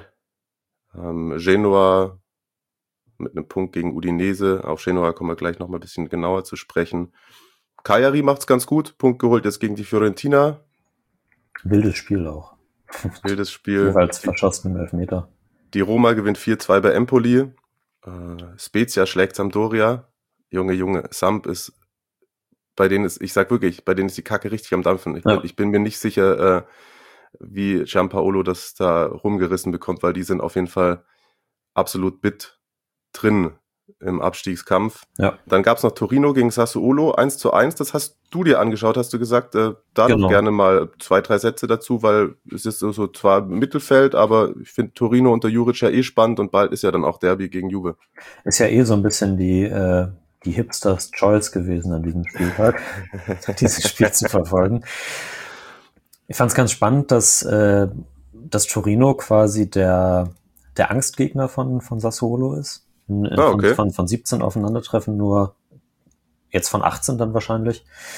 Genoa mit einem Punkt gegen Udinese. Auf Genoa kommen wir gleich noch mal ein bisschen genauer zu sprechen. Cagliari macht's ganz gut, Punkt geholt jetzt gegen die Fiorentina. Wildes Spiel auch. Wildes Spiel. Jeweils verschossen im Elfmeter. Die Roma gewinnt 4-2 bei Empoli. Spezia schlägt Sampdoria. Junge, Samp ist, bei denen ist die Kacke richtig am Dampfen. Ich bin mir nicht sicher, wie Gianpaolo das da rumgerissen bekommt, weil die sind auf jeden Fall absolut drin im Abstiegskampf. Ja. Dann gab es noch Torino gegen Sassuolo, 1:1. Das hast du dir angeschaut, hast du gesagt, da doch gerne mal 2-3 Sätze dazu, weil es ist so zwar Mittelfeld, aber ich finde Torino unter Juric ja spannend und bald ist ja dann auch Derby gegen Juve. Ist ja so ein bisschen die Hipsters Choice gewesen an diesem Spieltag, dieses Spiel zu verfolgen. Ich fand es ganz spannend, dass Torino quasi der Angstgegner von Sassuolo ist. Von 17 Aufeinandertreffen nur jetzt von 18 dann wahrscheinlich.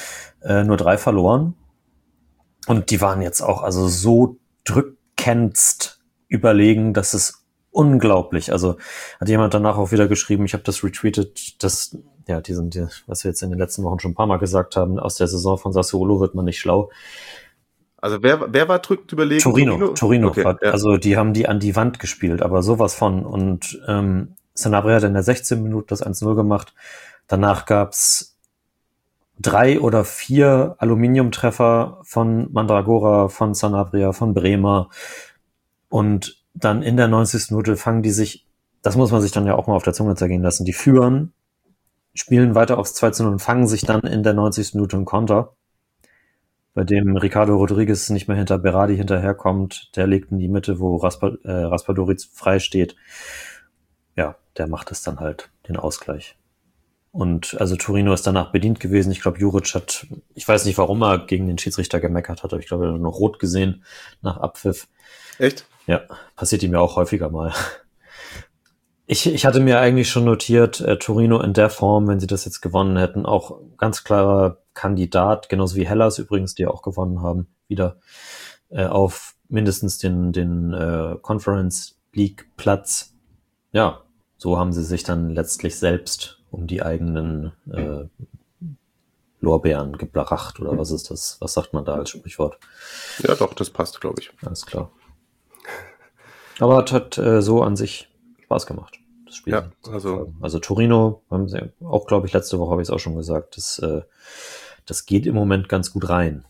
nur 3 verloren. Und die waren jetzt auch also so drückendst überlegen, dass es unglaublich. Also hat jemand danach auch wieder geschrieben, ich habe das retweetet, dass was wir jetzt in den letzten Wochen schon ein paar Mal gesagt haben, aus der Saison von Sassuolo wird man nicht schlau. Also wer war drückend überlegen? Torino. Okay, ja. Also die haben die an die Wand gespielt, aber sowas von. Und Sanabria hat in der 16. Minute das 1-0 gemacht. Danach gab's 3 oder 4 Aluminiumtreffer von Mandragora, von Sanabria, von Bremer. Und dann in der 90. Minute fangen die sich, das muss man sich dann ja auch mal auf der Zunge zergehen lassen, die führen, spielen weiter aufs 2-0 und fangen sich dann in der 90. Minute einen Konter, bei dem Ricardo Rodriguez nicht mehr hinter Berardi hinterherkommt. Der legt in die Mitte, wo Raspadori frei steht. Ja, der macht es dann halt, den Ausgleich. Und also Torino ist danach bedient gewesen. Ich glaube, Juric ich weiß nicht, warum er gegen den Schiedsrichter gemeckert hat, aber ich glaube, er hat noch rot gesehen nach Abpfiff. Echt? Ja, passiert ihm ja auch häufiger mal. Ich hatte mir eigentlich schon notiert, Torino in der Form, wenn sie das jetzt gewonnen hätten, auch ganz klarer Kandidat, genauso wie Hellas übrigens, die auch gewonnen haben, wieder auf mindestens den Conference League Platz. Ja, so haben sie sich dann letztlich selbst um die eigenen Lorbeeren gebracht, oder was ist das? Was sagt man da als Sprichwort? Ja, doch, das passt, glaube ich. Alles klar. Aber es hat so an sich Spaß gemacht, das Spiel. Ja, also Torino, haben sie auch, glaube ich, letzte Woche habe ich es auch schon gesagt, das geht im Moment ganz gut rein.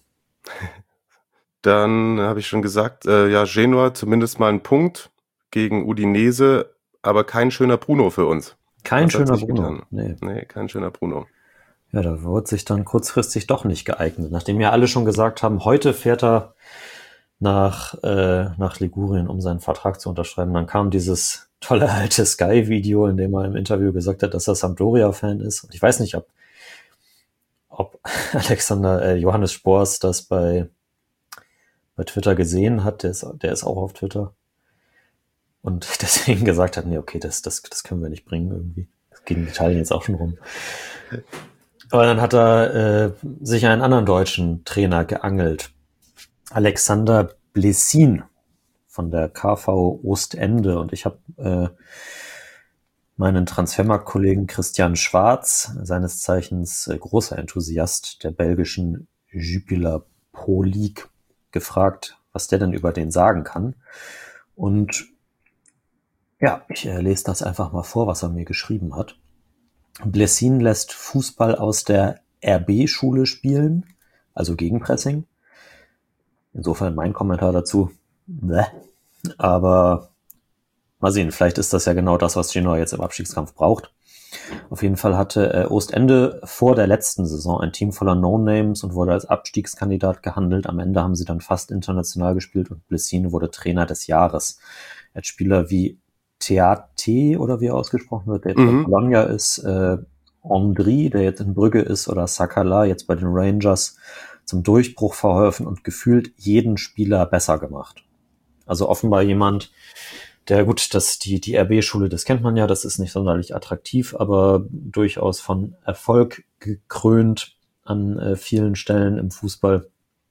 Dann habe ich schon gesagt, Genua zumindest mal einen Punkt gegen Udinese, aber kein schöner Bruno für uns. Kein schöner Bruno. Nee, kein schöner Bruno. Ja, da wurde sich dann kurzfristig doch nicht geeignet. Nachdem ja alle schon gesagt haben, heute fährt er nach Ligurien, um seinen Vertrag zu unterschreiben. Dann kam dieses tolle alte Sky-Video, in dem er im Interview gesagt hat, dass er Sampdoria-Fan ist. Und ich weiß nicht, ob Johannes Spors das bei Twitter gesehen hat. Der ist auch auf Twitter. Und deswegen gesagt hat, nee, okay, das können wir nicht bringen irgendwie. Das geht in Italien jetzt auch schon rum. Aber dann hat er sich einen anderen deutschen Trainer geangelt. Alexander Blessin von der KV Ostende. Und ich habe meinen Transfermarkt-Kollegen Christian Schwarz, seines Zeichens großer Enthusiast der belgischen Jupiler Pro League, gefragt, was der denn über den sagen kann. Und ja, ich lese das einfach mal vor, was er mir geschrieben hat. Blessin lässt Fußball aus der RB-Schule spielen, also Gegenpressing. Insofern mein Kommentar dazu. Bäh. Aber mal sehen, vielleicht ist das ja genau das, was Genoa jetzt im Abstiegskampf braucht. Auf jeden Fall hatte Ostende vor der letzten Saison ein Team voller No-Names und wurde als Abstiegskandidat gehandelt. Am Ende haben sie dann fast international gespielt und Blessin wurde Trainer des Jahres. Er hat Spieler wie Teate, oder wie er ausgesprochen wird, der jetzt bei Bologna ist, Ondri, der jetzt in Brügge ist, oder Sakala, jetzt bei den Rangers, zum Durchbruch verholfen und gefühlt jeden Spieler besser gemacht. Also offenbar jemand, der gut, die RB-Schule, das kennt man ja, das ist nicht sonderlich attraktiv, aber durchaus von Erfolg gekrönt an vielen Stellen im Fußball.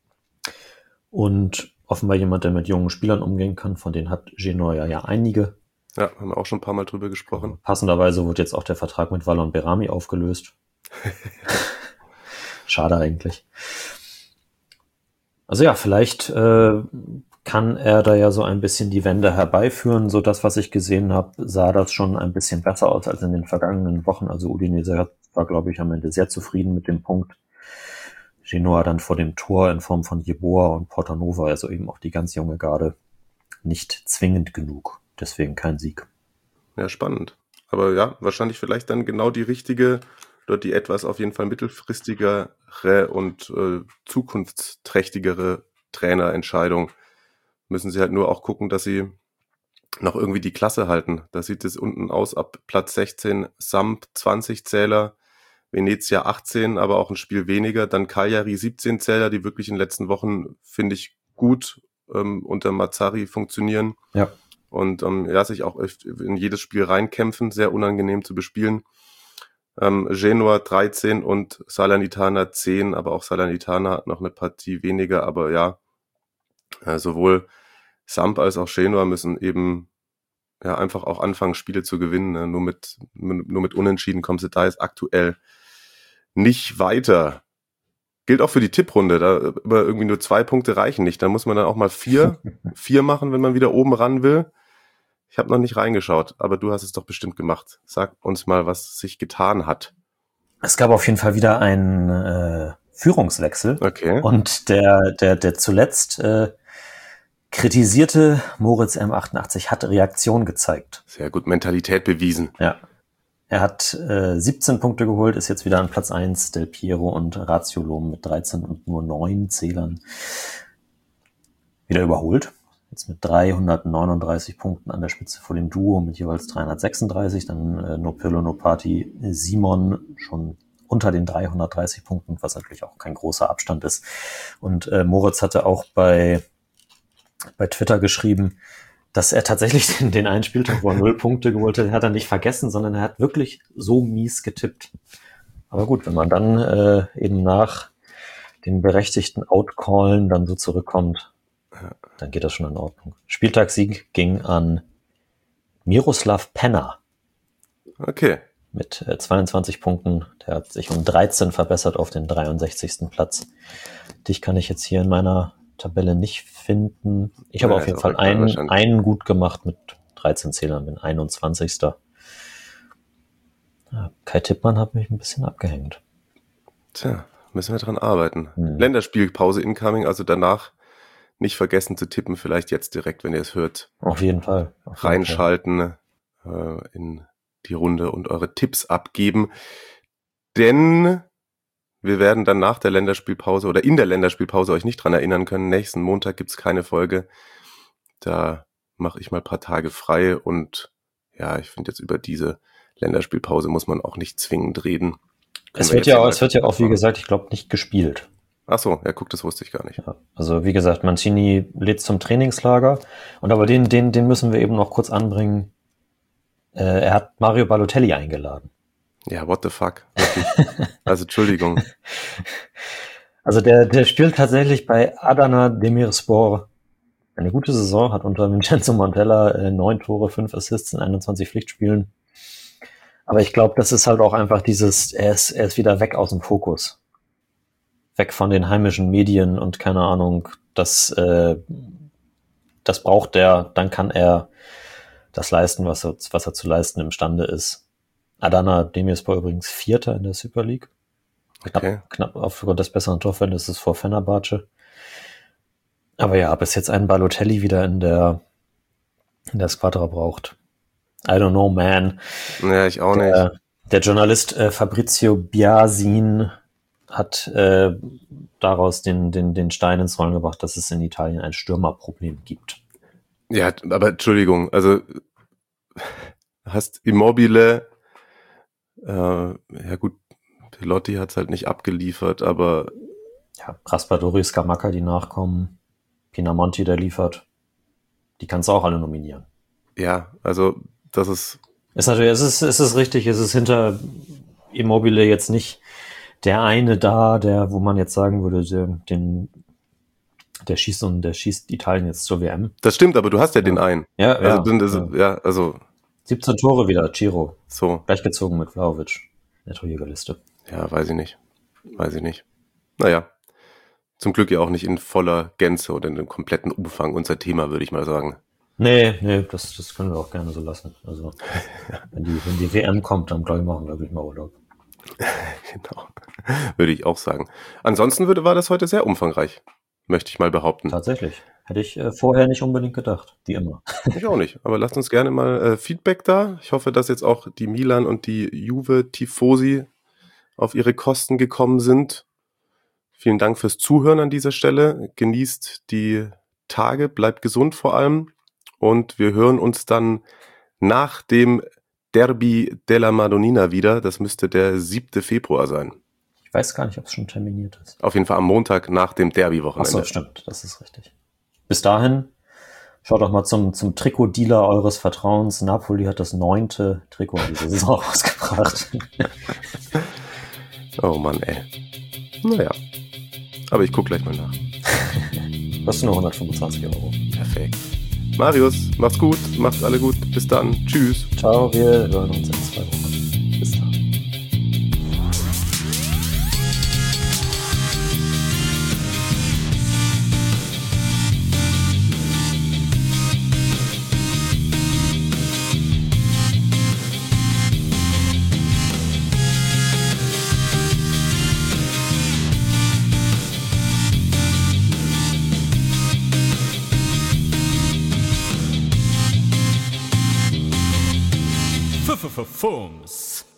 Und offenbar jemand, der mit jungen Spielern umgehen kann, von denen hat Genoa ja einige. Ja, haben wir auch schon ein paar Mal drüber gesprochen. Passenderweise wurde jetzt auch der Vertrag mit Valon Berami aufgelöst. Schade eigentlich. Also ja, vielleicht kann er da ja so ein bisschen die Wende herbeiführen. So das, was ich gesehen habe, sah das schon ein bisschen besser aus als in den vergangenen Wochen. Also Udinese war, glaube ich, am Ende sehr zufrieden mit dem Punkt. Genoa dann vor dem Tor in Form von Yeboah und Portanova, also eben auch die ganz junge Garde, nicht zwingend genug. Deswegen kein Sieg. Ja, spannend. Aber ja, wahrscheinlich vielleicht dann genau die richtige oder die etwas auf jeden Fall mittelfristigere und zukunftsträchtigere Trainerentscheidung. Müssen sie halt nur auch gucken, dass sie noch irgendwie die Klasse halten. Da sieht es unten aus, ab Platz 16 Samp 20 Zähler, Venezia 18, aber auch ein Spiel weniger. Dann Cagliari 17 Zähler, die wirklich in den letzten Wochen, finde ich, gut unter Mazzarri funktionieren. Ja. Und sich auch in jedes Spiel reinkämpfen, sehr unangenehm zu bespielen. Genoa 13 und Salernitana 10, aber auch Salernitana hat noch eine Partie weniger, aber ja, sowohl Samp als auch Genoa müssen eben ja einfach auch anfangen, Spiele zu gewinnen. Ne? Nur mit Unentschieden kommst du da jetzt aktuell nicht weiter. Gilt auch für die Tipprunde, da immer irgendwie nur 2 Punkte reichen nicht. Da muss man dann auch mal 4 machen, wenn man wieder oben ran will. Ich habe noch nicht reingeschaut, aber du hast es doch bestimmt gemacht. Sag uns mal, was sich getan hat. Es gab auf jeden Fall wieder einen Führungswechsel. Okay. Und der zuletzt kritisierte Moritz M88 hat Reaktion gezeigt. Sehr gut, Mentalität bewiesen. Ja. Er hat 17 Punkte geholt, ist jetzt wieder an Platz 1, Del Piero und Raziolom mit 13 und nur 9 Zählern wieder überholt. Jetzt mit 339 Punkten an der Spitze vor dem Duo mit jeweils 336. Dann Nopirlo Nopati Simon schon unter den 330 Punkten, was natürlich auch kein großer Abstand ist. Und Moritz hatte auch bei Twitter geschrieben, dass er tatsächlich den einen Spieltag, wo er 0 Punkte geholt hat, hat er nicht vergessen, sondern er hat wirklich so mies getippt. Aber gut, wenn man dann eben nach den berechtigten Outcallen dann so zurückkommt, dann geht das schon in Ordnung. Spieltagssieg ging an Miroslav Penner. Okay. Mit 22 Punkten. Der hat sich um 13 verbessert auf den 63. Platz. Dich kann ich jetzt hier in meiner Tabelle nicht finden. Ich habe auf jeden Fall einen gut gemacht mit 13 Zählern, bin 21. Kai Tippmann hat mich ein bisschen abgehängt. Tja, müssen wir dran arbeiten. Länderspielpause incoming, also danach nicht vergessen zu tippen, vielleicht jetzt direkt, wenn ihr es hört. Auf jeden Fall. Reinschalten in die Runde und eure Tipps abgeben. Denn wir werden dann nach der Länderspielpause oder in der Länderspielpause euch nicht dran erinnern können. Nächsten Montag gibt's keine Folge. Da mache ich mal ein paar Tage frei und ja, ich finde jetzt über diese Länderspielpause muss man auch nicht zwingend reden. Es wird ja auch, wie gesagt, ich glaube, nicht gespielt. Ach so, ja, guck, das wusste ich gar nicht. Ja, also wie gesagt, Mancini lädt zum Trainingslager und aber den müssen wir eben noch kurz anbringen. Er hat Mario Balotelli eingeladen. Ja, what the fuck? Also Entschuldigung. Also der spielt tatsächlich bei Adana Demirspor eine gute Saison, hat unter Vincenzo Montella 9 Tore, 5 Assists in 21 Pflichtspielen. Aber ich glaube, das ist halt auch einfach dieses, er ist wieder weg aus dem Fokus. Weg von den heimischen Medien und keine Ahnung, das braucht er, dann kann er das leisten, was er zu leisten imstande ist. Adana Demirspor übrigens 4. in der Super League. Knapp aufgrund des besseren Torverhältnisses vor Fenerbahce. Aber ja, bis jetzt einen Balotelli wieder in der Squadra braucht. I don't know, man. Ja, ich auch nicht. Der Journalist Fabrizio Biasin hat daraus den Stein ins Rollen gebracht, dass es in Italien ein Stürmerproblem gibt. Ja, aber Entschuldigung, also hast Immobile, ja gut, Pelotti hat's halt nicht abgeliefert, aber ja, Raspadori, Scamacca, die nachkommen, Pinamonti, der liefert, die kannst du auch alle nominieren. Ja, also das ist natürlich, es ist richtig, es ist hinter Immobile jetzt nicht der eine da, wo man jetzt sagen würde, der schießt Italien jetzt zur WM. Das stimmt, aber du hast ja den einen. Ja, also 17 Tore wieder, Ciro. So. Gleichgezogen mit Vlahovic. Der Torjägerliste. Ja, weiß ich nicht. Naja, zum Glück ja auch nicht in voller Gänze oder in einem kompletten Umfang unser Thema, würde ich mal sagen. Nee, das können wir auch gerne so lassen. Also, wenn die WM kommt, dann glaube ich, machen wir wirklich mal Urlaub. Genau, würde ich auch sagen. Ansonsten war das heute sehr umfangreich, möchte ich mal behaupten. Tatsächlich. Hätte ich vorher nicht unbedingt gedacht, wie immer. Ich auch nicht, aber lasst uns gerne mal Feedback da. Ich hoffe, dass jetzt auch die Milan und die Juve-Tifosi auf ihre Kosten gekommen sind. Vielen Dank fürs Zuhören an dieser Stelle. Genießt die Tage, bleibt gesund vor allem. Und wir hören uns dann nach dem Derby della Madonnina wieder. Das müsste der 7. Februar sein. Ich weiß gar nicht, ob es schon terminiert ist. Auf jeden Fall am Montag nach dem Derby-Wochenende. Achso, stimmt, das ist richtig. Bis dahin, Schaut doch mal zum Trikotdealer eures Vertrauens. Napoli hat das 9. Trikot diese Saison rausgebracht. Oh Mann, ey. Naja. Aber ich gucke gleich mal nach. Kostet nur 125 €. Perfekt. Marius, macht's gut, macht's alle gut. Bis dann. Tschüss. Ciao, wir hören uns in 2 Wochen. Bis dann. Fums.